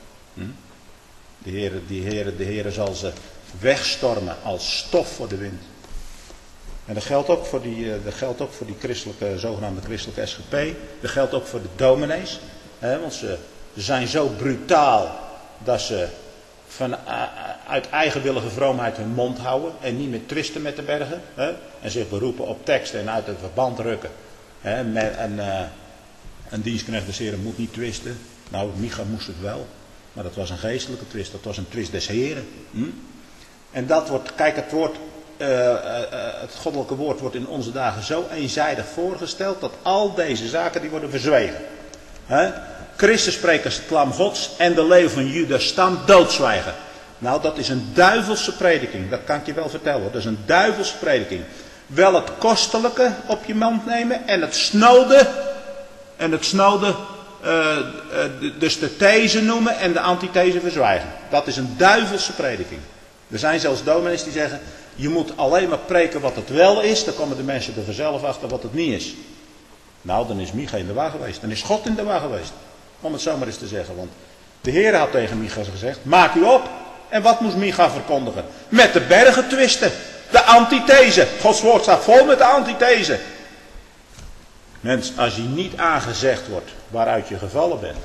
De Heer zal ze wegstormen als stof voor de wind. En dat geldt ook voor die christelijke, zogenaamde christelijke SGP. Dat geldt ook voor de dominees. Want ze zijn zo brutaal dat ze uit eigenwillige vroomheid hun mond houden. En niet meer twisten met de bergen. En zich beroepen op teksten en uit het verband rukken. Een dienstknecht des Heren moet niet twisten. Nou, Micha moest het wel. Maar dat was een geestelijke twist. Dat was een twist des Heren. En dat wordt, kijk, het woord het goddelijke woord wordt in onze dagen zo eenzijdig voorgesteld dat al deze zaken die worden verzwegen. Christus spreekt als het lam Gods en de leeuw van Judas stam doodzwijgen. Nou, dat is een duivelse prediking, dat kan ik je wel vertellen. Dat is een duivelse prediking. Wel het kostelijke op je mond nemen en het snode, dus de these noemen en de antithese verzwijgen. Dat is een duivelse prediking. Er zijn zelfs dominees die zeggen, je moet alleen maar preken wat het wel is, dan komen de mensen er vanzelf achter wat het niet is. Nou, dan is Micha in de war geweest, dan is God in de war geweest. Om het zo maar eens te zeggen, want de Heer had tegen Micha gezegd, maak u op. En wat moest Micha verkondigen? Met de bergen twisten. De antithese. Gods woord staat vol met de antithese. Mens, als je niet aangezegd wordt waaruit je gevallen bent.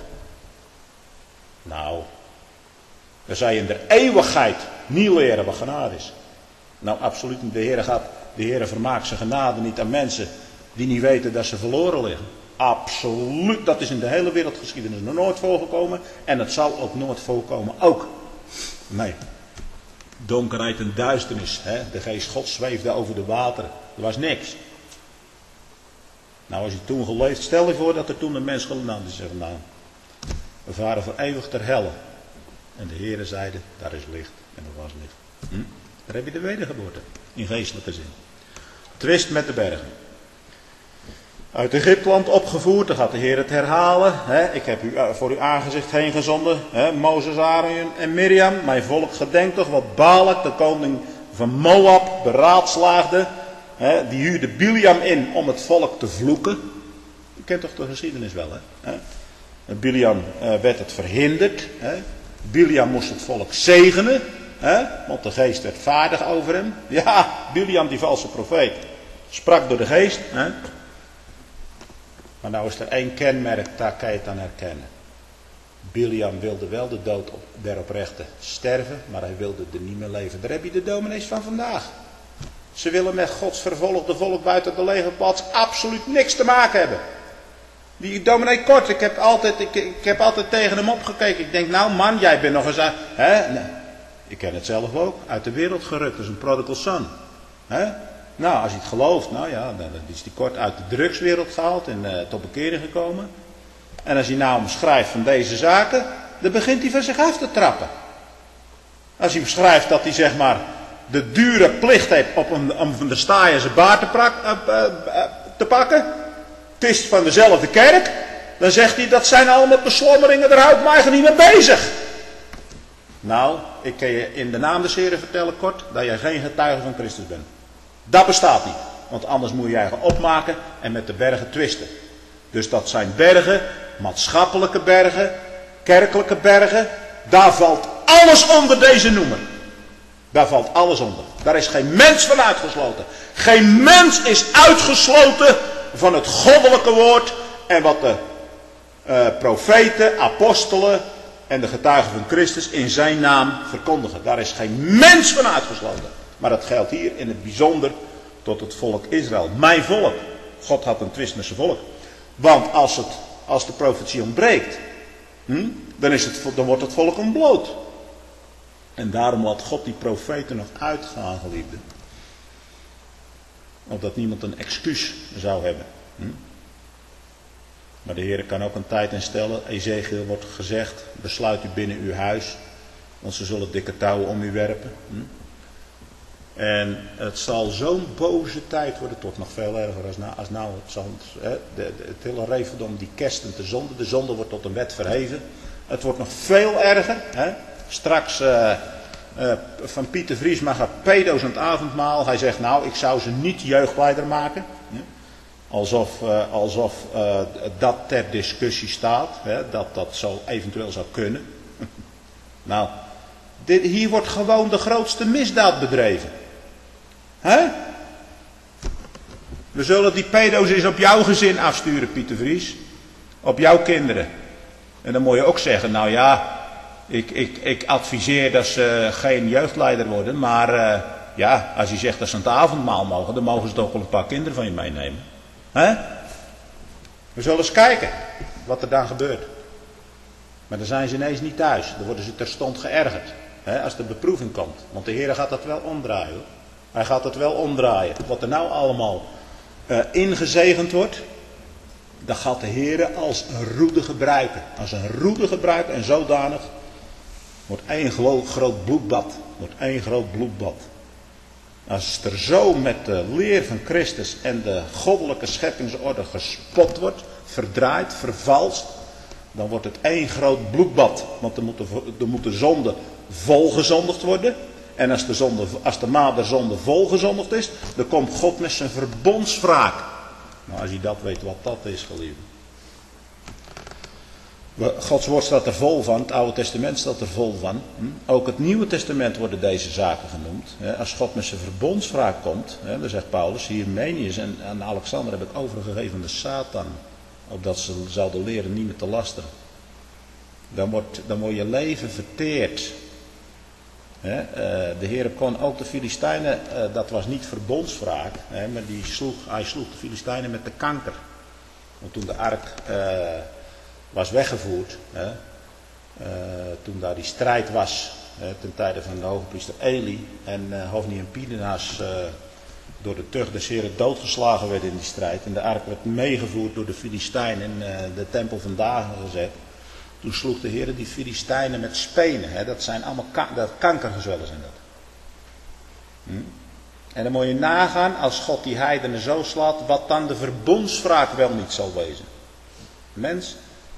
Nou, dan zou je in de eeuwigheid niet leren wat genade is. Nou, absoluut niet. De Heer vermaakt zijn genade niet aan mensen die niet weten dat ze verloren liggen. Absoluut. Dat is in de hele wereldgeschiedenis nog nooit voorgekomen. En het zal ook nooit voorkomen. Ook. Nee. Donkerheid en duisternis. De geest Gods zweefde over de wateren. Er was niks. Nou, als je toen geleefd, stel je voor dat er toen een mens geloof die zegt, nou, we varen voor eeuwig ter helle. En de Heere zeide, daar is licht. En er was licht. Daar heb je de wedergeboorte. In geestelijke zin. Twist met de bergen. Uit Egypteland opgevoerd, dan gaat de Heer het herhalen. Ik heb voor uw aangezicht heen gezonden. Mozes, Aaron en Mirjam. Mijn volk gedenkt toch wat Balak, de koning van Moab, beraadslaagde. Die huurde Biliam in om het volk te vloeken. U kent toch de geschiedenis wel, hè? Biliam werd het verhinderd. Biliam moest het volk zegenen. Want de geest werd vaardig over hem. Ja, Biliam die valse profeet sprak door de geest. Maar nou is er één kenmerk, daar kan je het aan herkennen. Biliam wilde wel de dood der oprechten sterven, maar hij wilde er niet meer leven. Daar heb je de dominees van vandaag. Ze willen met Gods vervolgde volk buiten de legerplaats absoluut niks te maken hebben. Die dominee Kort, ik heb altijd tegen hem opgekeken. Ik denk, nou man, jij bent nog eens uit... Nee. Ik ken het zelf ook, uit de wereld gerukt, als een prodigal son. Nou, als je het gelooft, nou ja, dan is die Kort uit de drugswereld gehaald en tot bekering gekomen. En als hij nou omschrijft van deze zaken, dan begint hij van zich af te trappen. Als hij beschrijft dat hij zeg maar de dure plicht heeft om van de staaien zijn baard te pakken. Het is van dezelfde kerk. Dan zegt hij, dat zijn allemaal beslommeringen, daar houdt me eigenlijk niet mee bezig. Nou, ik kan je in de naam des Heren vertellen kort, dat jij geen getuige van Christus bent. Dat bestaat niet. Want anders moet je je eigen opmaken en met de bergen twisten. Dus dat zijn bergen, maatschappelijke bergen, kerkelijke bergen. Daar valt alles onder deze noemer. Daar valt alles onder. Daar is geen mens van uitgesloten. Geen mens is uitgesloten van het goddelijke woord. En wat de profeten, apostelen en de getuigen van Christus in zijn naam verkondigen. Daar is geen mens van uitgesloten. Maar dat geldt hier in het bijzonder tot het volk Israël. Mijn volk. God had een twist met zijn volk. Want als de profetie ontbreekt, dan wordt het volk ontbloot. En daarom had God die profeten nog uitgegaan, geliefden. Opdat niemand een excuus zou hebben. Maar de Heer kan ook een tijd instellen. Ezekiel wordt gezegd, besluit u binnen uw huis. Want ze zullen dikke touwen om u werpen. En het zal zo'n boze tijd worden, tot nog veel erger als nou. Het hele revendom die kerstent de zonde. De zonde wordt tot een wet verheven. Het wordt nog veel erger. Straks van Pieter Vries mag er pedo's aan het avondmaal. Hij zegt nou, ik zou ze niet jeugdleider maken. Alsof dat ter discussie staat. Dat zo eventueel zou kunnen. Nou, hier wordt gewoon de grootste misdaad bedreven. We zullen die pedo's eens op jouw gezin afsturen, Pieter Vries. Op jouw kinderen. En dan moet je ook zeggen, nou ja, ik adviseer dat ze geen jeugdleider worden. Maar ja, als je zegt dat ze aan het avondmaal mogen, dan mogen ze toch wel een paar kinderen van je meenemen. We zullen eens kijken wat er dan gebeurt. Maar dan zijn ze ineens niet thuis. Dan worden ze terstond geërgerd. Als de beproeving komt. Want de Heer gaat dat wel omdraaien. Hij gaat het wel omdraaien. Wat er nou allemaal ingezegend wordt, dat gaat de Heer als een roede gebruiken. Als een roede gebruiken en zodanig wordt één groot bloedbad. Wordt één groot bloedbad. Als het er zo met de leer van Christus en de goddelijke scheppingsorde gespot wordt, verdraaid, vervalst, dan wordt het één groot bloedbad. Want er moet de zonde volgezondigd worden. En als de maat der zonde volgezondigd is, dan komt God met zijn verbondswraak. Nou, als je dat weet wat dat is, geliefden. Gods woord staat er vol van, het Oude Testament staat er vol van. Ook het Nieuwe Testament worden deze zaken genoemd. Als God met zijn verbondswraak komt, dan zegt Paulus, Hiermenius en Alexander heb ik overgegeven aan de Satan, opdat ze zouden leren niet meer te lasteren. Dan wordt je leven verteerd. De Heer kon ook de Filistijnen, dat was niet verbondswraak, maar hij sloeg de Filistijnen met de kanker. Want toen de ark was weggevoerd, toen daar die strijd was, ten tijde van de hogepriester Eli en Hofni en Pinehas door de tucht des Heren doodgeslagen werd in die strijd. En de ark werd meegevoerd door de Filistijnen in de tempel van Dagon gezet. Toen sloeg de Heer die Filistijnen met spenen. Dat zijn allemaal kankergezwellen zijn dat. En dan moet je nagaan, als God die heidenen zo slaat, wat dan de verbondswraak wel niet zal wezen. Mens.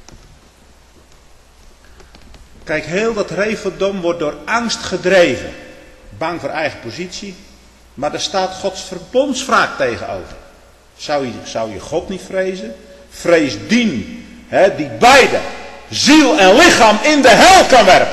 Kijk, heel dat Refodom wordt door angst gedreven. Bang voor eigen positie. Maar er staat Gods verbondswraak tegenover. Zou je God niet vrezen? Vrees dien, die beide, ziel en lichaam, in de hel kan werpen.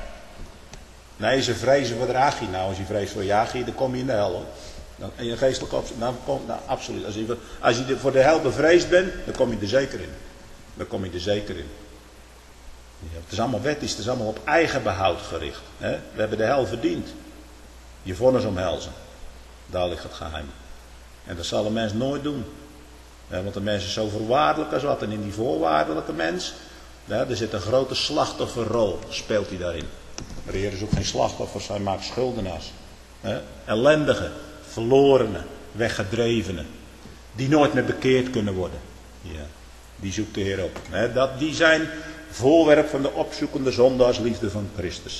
Nee, ze vrezen voor de Agie. Nou, als je vreest voor je Agie, dan kom je in de hel, hoor. Dan, in je geestelijke opzet, absoluut. Als je voor de hel bevreesd bent, dan kom je er zeker in. Dan kom je er zeker in. Ja, het is allemaal wettisch, het is allemaal op eigen behoud gericht. Hè? We hebben de hel verdiend. Je vonnis omhelzen. Daar ligt het geheim. En dat zal een mens nooit doen. Want de mens is zo voorwaardelijk als wat. En in die voorwaardelijke mens, er zit een grote slachtofferrol, speelt hij daarin. Maar de Heer is ook geen slachtoffers, hij maakt schuldenaars. Ellendigen, verlorenen, weggedrevenen. Die nooit meer bekeerd kunnen worden. Ja, die zoekt de Heer op. Die zijn voorwerp van de opzoekende zondaarsliefde van Christus.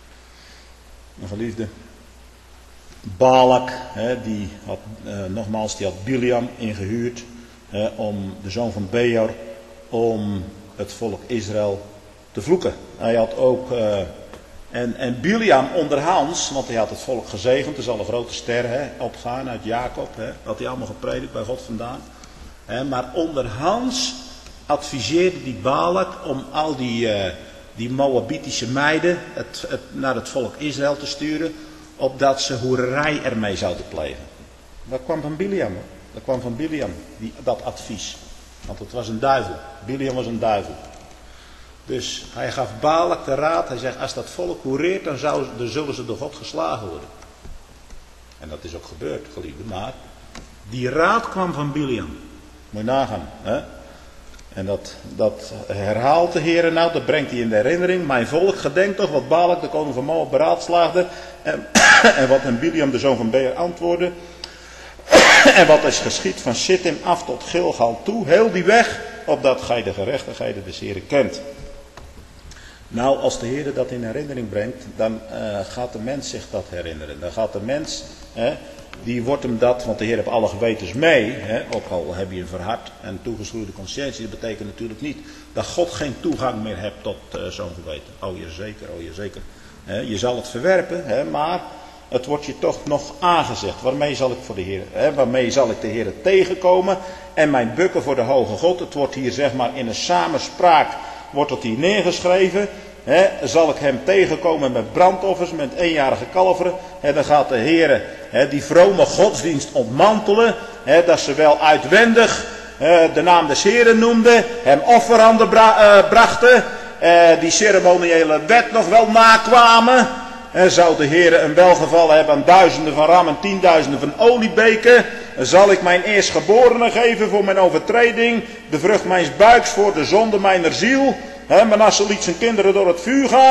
En geliefde, Balak, die had Biliam ingehuurd om de zoon van Beor, om het volk Israël te vloeken. Hij had ook, en Biliam onderhands, want hij had het volk gezegend, er zal een grote ster opgaan uit Jacob, had hij allemaal gepredikt bij God vandaan. Maar onderhands adviseerde die Balak om al die Moabitische meiden naar het volk Israël te sturen, opdat ze hoererij ermee zouden plegen. Dat kwam van Biliam, hoor. Dat kwam van Biliam, dat advies. Want het was een duivel. Biliam was een duivel. Dus hij gaf Balak de raad. Hij zegt, als dat volk hoereert, dan zullen ze door God geslagen worden. En dat is ook gebeurd, geliefde. Maar die raad kwam van Biliam. Moet je nagaan. Hè? En dat herhaalt de Heer nou, dat brengt hij in de herinnering. Mijn volk gedenkt toch wat Balak, de koning van Moab, beraadslaagde. En wat hem Biliam, de zoon van Beor, antwoordde. En wat is geschied van Sittim af tot Gilgal toe. Heel die weg, opdat gij de gerechtigheden des Heeren kent. Nou, als de Heer dat in herinnering brengt, dan gaat de mens zich dat herinneren. Dan gaat de mens, die wordt hem dat, want de Heer heeft alle gewetens mee. Ook al heb je een verhard en toegeschroeide consciëntie. Dat betekent natuurlijk niet dat God geen toegang meer hebt tot zo'n geweten. Oh ja zeker. Je zal het verwerpen, maar het wordt je toch nog aangezegd. Waarmee zal ik de Heer tegenkomen en mijn bukken voor de hoge God. Het wordt hier zeg maar in een samenspraak, wordt het hier neergeschreven. Zal ik hem tegenkomen met brandoffers, met eenjarige kalveren. Dan gaat de Heer die vrome godsdienst ontmantelen. Dat ze wel uitwendig de naam des Heeren noemden. Hem offeranden brachten. Die ceremoniële wet nog wel nakwamen. Zou de Heer een welgevallen hebben aan duizenden van ram en tienduizenden van oliebeken. Zal ik mijn eerstgeborene geven voor mijn overtreding. De vrucht mijns buiks voor de zonde mijner ziel. Manasse liet zijn kinderen door het vuur gaan.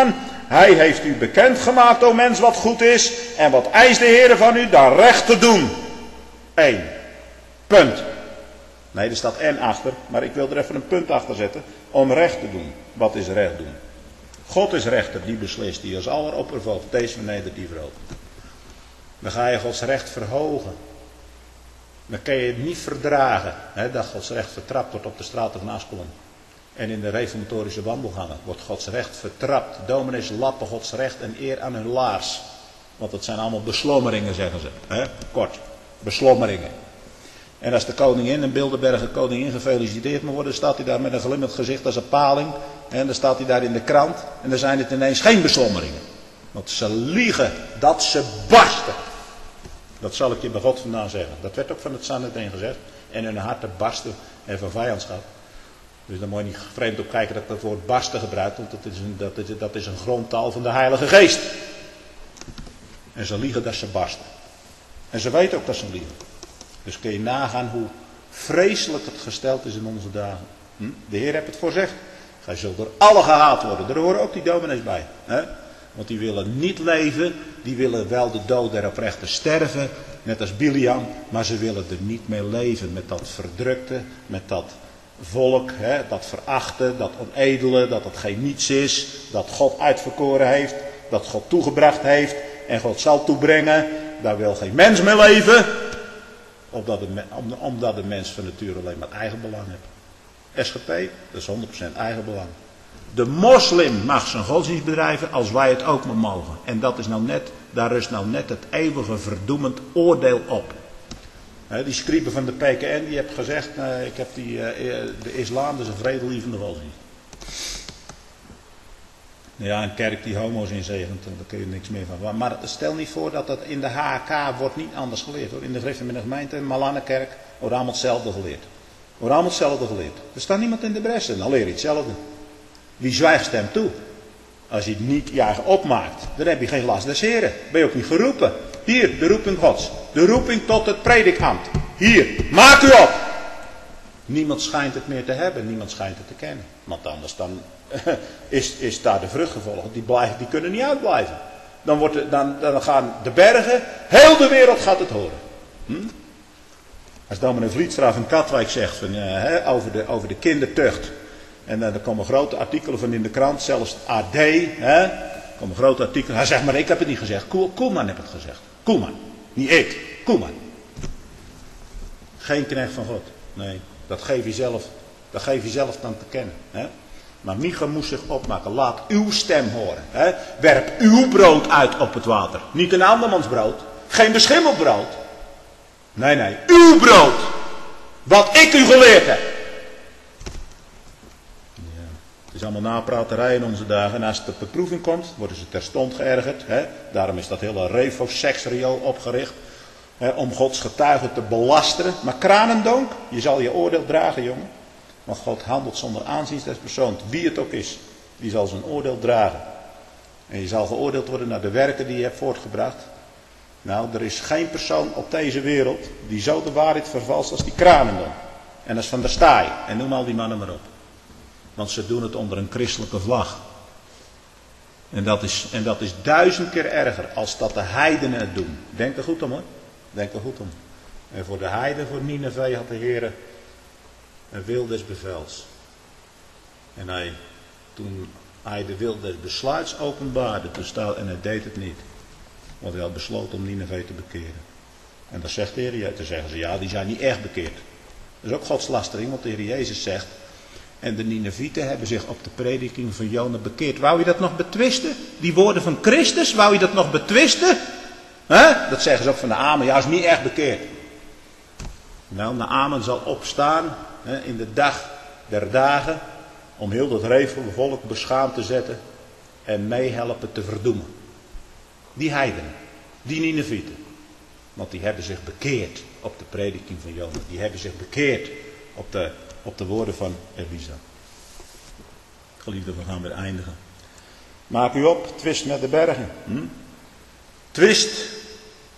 Hij heeft u bekendgemaakt, o mens, wat goed is. En wat eist de Heere van u? Dan recht te doen. 1. Punt. Nee, er staat en achter, maar ik wil er even een punt achter zetten. Om recht te doen. Wat is recht doen? God is rechter, die beslist, die als aller opperhoofd, deze vernedert, die verhoogt. Dan ga je Gods recht verhogen. Dan kun je het niet verdragen, dat Gods recht vertrapt wordt op de straten van Askelon. En in de reformatorische wandelgangen wordt Gods recht vertrapt. Dominees lappen Gods recht en eer aan hun laars. Want het zijn allemaal beslommeringen, zeggen ze. Kort, beslommeringen. En als de koningin in Bilderbergen koningin gefeliciteerd moet worden, staat hij daar met een glimmend gezicht als een paling. En dan staat hij daar in de krant. En dan zijn het ineens geen beslommeringen. Want ze liegen dat ze barsten. Dat zal ik je bij God vandaan zeggen. Dat werd ook van het Sanhedrin gezegd. En hun harten barsten en van vijandschap. Dus dan moet je niet vreemd op kijken dat ik het woord barsten gebruik. Want dat is een grondtaal van de Heilige Geest. En ze liegen dat ze barsten. En ze weten ook dat ze liegen. Dus kun je nagaan hoe vreselijk het gesteld is in onze dagen. De Heer heeft het voorzegd. Gij zult door alle gehaat worden. Er horen ook die dominees bij. Want die willen niet leven. Die willen wel de dood der oprechten sterven. Net als Biliam. Maar ze willen er niet mee leven. Met dat verdrukte. Met dat volk. Dat verachte. Dat onedele. Dat het geen niets is. Dat God uitverkoren heeft. Dat God toegebracht heeft. En God zal toebrengen. Daar wil geen mens mee leven. Omdat de mens van nature alleen maar eigen belang heeft. SGP, dat is 100% eigen belang. De moslim mag zijn godsdienst bedrijven als wij het ook maar mogen. En dat is nou net, daar rust nou net het eeuwige verdoemend oordeel op. Die scribe van de PKN die heeft gezegd, ik heb de islam, dat is een vredelievende godsdienst. Ja, een kerk die homo's inzegent, daar kun je niks meer van. Maar stel niet voor dat dat in de HK wordt niet anders geleerd hoor. In de Gereformeerde Gemeente, Malanenkerk, wordt allemaal hetzelfde geleerd. Wordt allemaal hetzelfde geleerd. Er staat niemand in de bressen, dan leer je hetzelfde. Wie zwijgt stemt toe. Als je het niet je eigen opmaakt, dan heb je geen last des Heren. Ben je ook niet geroepen. Hier, de roeping Gods. De roeping tot het predikambt. Hier, maak u op. Niemand schijnt het meer te hebben, niemand schijnt het te kennen. Want anders dan is daar de vrucht gevolgd. Die kunnen niet uitblijven. Dan gaan de bergen, heel de wereld gaat het horen. Als dominee Vlietstra van Katwijk zegt over de kindertucht. En dan komen grote artikelen van in de krant, zelfs het AD. Komen grote artikelen. Hij zegt, maar ik heb het niet gezegd. Koelman heeft het gezegd. Koelman. Niet ik. Koelman. Geen knecht van God. Nee, dat geef je zelf dan te kennen. Maar Micha moest zich opmaken. Laat uw stem horen. Werp uw brood uit op het water. Niet een andermans brood. Geen beschimmeld brood. Nee. Uw brood. Wat ik u geleerd heb. Ja, het is allemaal napraterij in onze dagen. En als het op beproeving komt, worden ze terstond geërgerd. Daarom is dat hele refoseksriool opgericht. Om Gods getuigen te belasteren. Maar kranendonk, je zal je oordeel dragen, jongen. Want God handelt zonder aanzien des persoons. Wie het ook is, die zal zijn oordeel dragen. En je zal geoordeeld worden naar de werken die je hebt voortgebracht. Nou, er is geen persoon op deze wereld die zo de waarheid vervalst als die kranendonk. En dat is Van der Staaij. En noem al die mannen maar op. Want ze doen het onder een christelijke vlag. En dat is 1000 keer erger als dat de heidenen het doen. Denk er goed om hoor. Denk er goed om. En voor de heiden, voor Nineve had de Heer een wil des bevels. En toen hij de wil des besluits openbaarde, en hij deed het niet. Want hij had besloten om Nineve te bekeren. En dan zegt de Heer, dan zeggen ze, ja, die zijn niet echt bekeerd. Dat is ook godslastering, want de Heer Jezus zegt, en de Ninevieten hebben zich op de prediking van Jona bekeerd. Wou je dat nog betwisten? Die woorden van Christus, wou je dat nog betwisten? Dat zeggen ze ook van de Amen, ja, is niet echt bekeerd. Nou, de Amen zal opstaan in de dag der dagen om heel dat revele volk beschaamd te zetten en meehelpen te verdoemen. Die heidenen, die Ninevieten. Want die hebben zich bekeerd op de prediking van Jona. Die hebben zich bekeerd op de woorden van Elisa. Geliefden, we gaan weer eindigen. Maak u op, twist met de bergen. Twist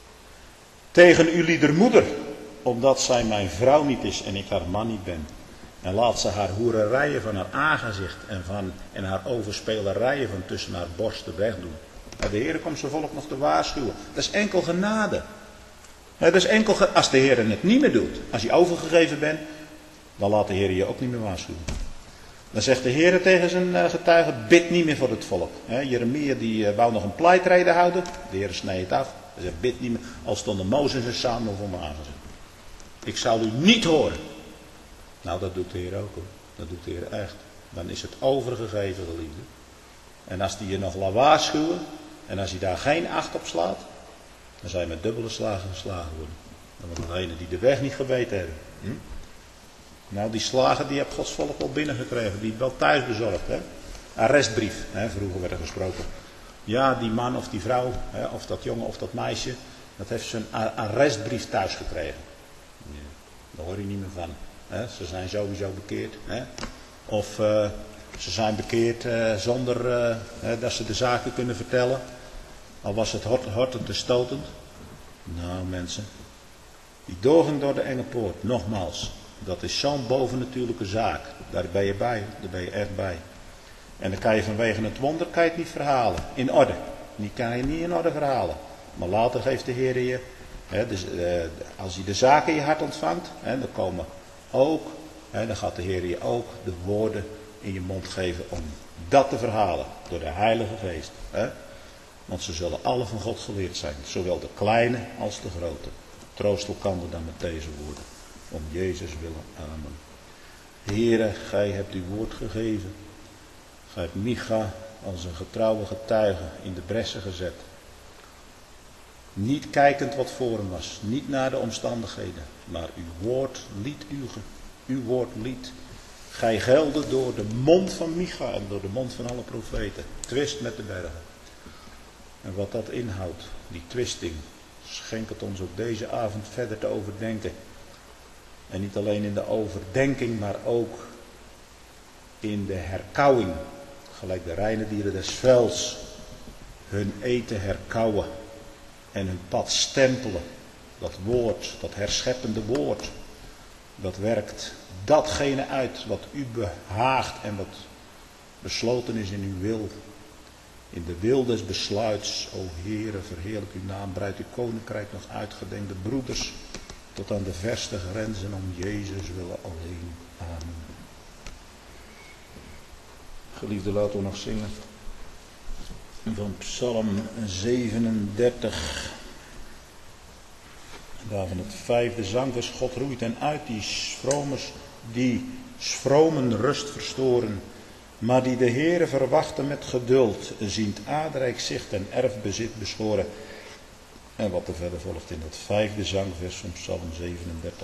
tegen uw liedermoeder, omdat zij mijn vrouw niet is en ik haar man niet ben. En laat ze haar hoererijen van haar aangezicht en haar overspelerijen van tussen haar borsten wegdoen. De Heer komt zijn volk nog te waarschuwen. Dat is enkel genade. Dat is enkel als de Heer het niet meer doet, als je overgegeven bent, dan laat de Heer je ook niet meer waarschuwen. Dan zegt de Heer tegen zijn getuigen, bid niet meer voor het volk. Jeremia die wou nog een pleitrede houden, de Heer snijdt het af. Hij zegt, bid niet meer, al stonden Mozes en Samuel voor me aangezicht. Ik zal u niet horen. Nou, dat doet de Heer ook hoor. Dat doet de Heer echt. Dan is het overgegeven, geliefde. En als die je nog laat waarschuwen, en als hij daar geen acht op slaat, dan zal je met dubbele slagen geslagen worden. Dan wordt degene die de weg niet geweten hebben. Nou, die slagen die heeft Gods volk wel binnengekregen. Die het wel thuis bezorgd. Arrestbrief, vroeger werd er gesproken. Ja, die man of die vrouw, of dat jongen of dat meisje, dat heeft zijn arrestbrief thuis gekregen. Ja, daar hoor je niet meer van. Ze zijn sowieso bekeerd. Of ze zijn bekeerd zonder dat ze de zaken kunnen vertellen. Al was het hortend te stotend. Nou mensen, die doorgang door de enge poort, nogmaals, dat is zo'n bovennatuurlijke zaak. Daar ben je bij, daar ben je echt bij. En dan kan je vanwege het wonder kan je het niet verhalen. In orde. Die kan je niet in orde verhalen. Maar later geeft de Heer je, als je de zaken in je hart ontvangt, dan komen ook, dan gaat de Heer je ook de woorden in je mond geven om dat te verhalen. Door de Heilige Geest. Want ze zullen alle van God geleerd zijn. Zowel de kleine als de grote. Troost elkander dan met deze woorden. Om Jezus willen. Amen. Heere, gij hebt uw woord gegeven. Gij hebt Micha als een getrouwe getuige in de bressen gezet. Niet kijkend wat voor hem was. Niet naar de omstandigheden. Maar uw woord liet. Gij gelde door de mond van Micha en door de mond van alle profeten. Twist met de bergen. En wat dat inhoudt, die twisting, schenk het ons ook deze avond verder te overdenken. En niet alleen in de overdenking, maar ook in de herkauwing. Gelijk de reine dieren des velds hun eten herkauwen en hun pad stempelen. Dat woord, dat herscheppende woord, dat werkt datgene uit wat u behaagt en wat besloten is in uw wil. In de wil des besluits, o Heere, verheerlijk uw naam, breidt uw koninkrijk nog uit, gedenk de broeders tot aan de verste grenzen om Jezus willen alleen. Amen. Geliefde, laten we nog zingen van Psalm 37. Daarvan het 5e zangvers. God roeit hen uit die schromen rust verstoren. Maar die de Heere verwachten met geduld, ziend aardrijk zicht en erfbezit beschoren. En wat er verder volgt in dat 5e zangvers van Psalm 37.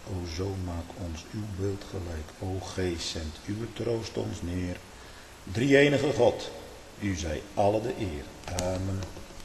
O Zoon, maak ons uw beeld gelijk. O Geest, zend uw troost ons neer. Drie-enige God, u zij alle de eer. Amen.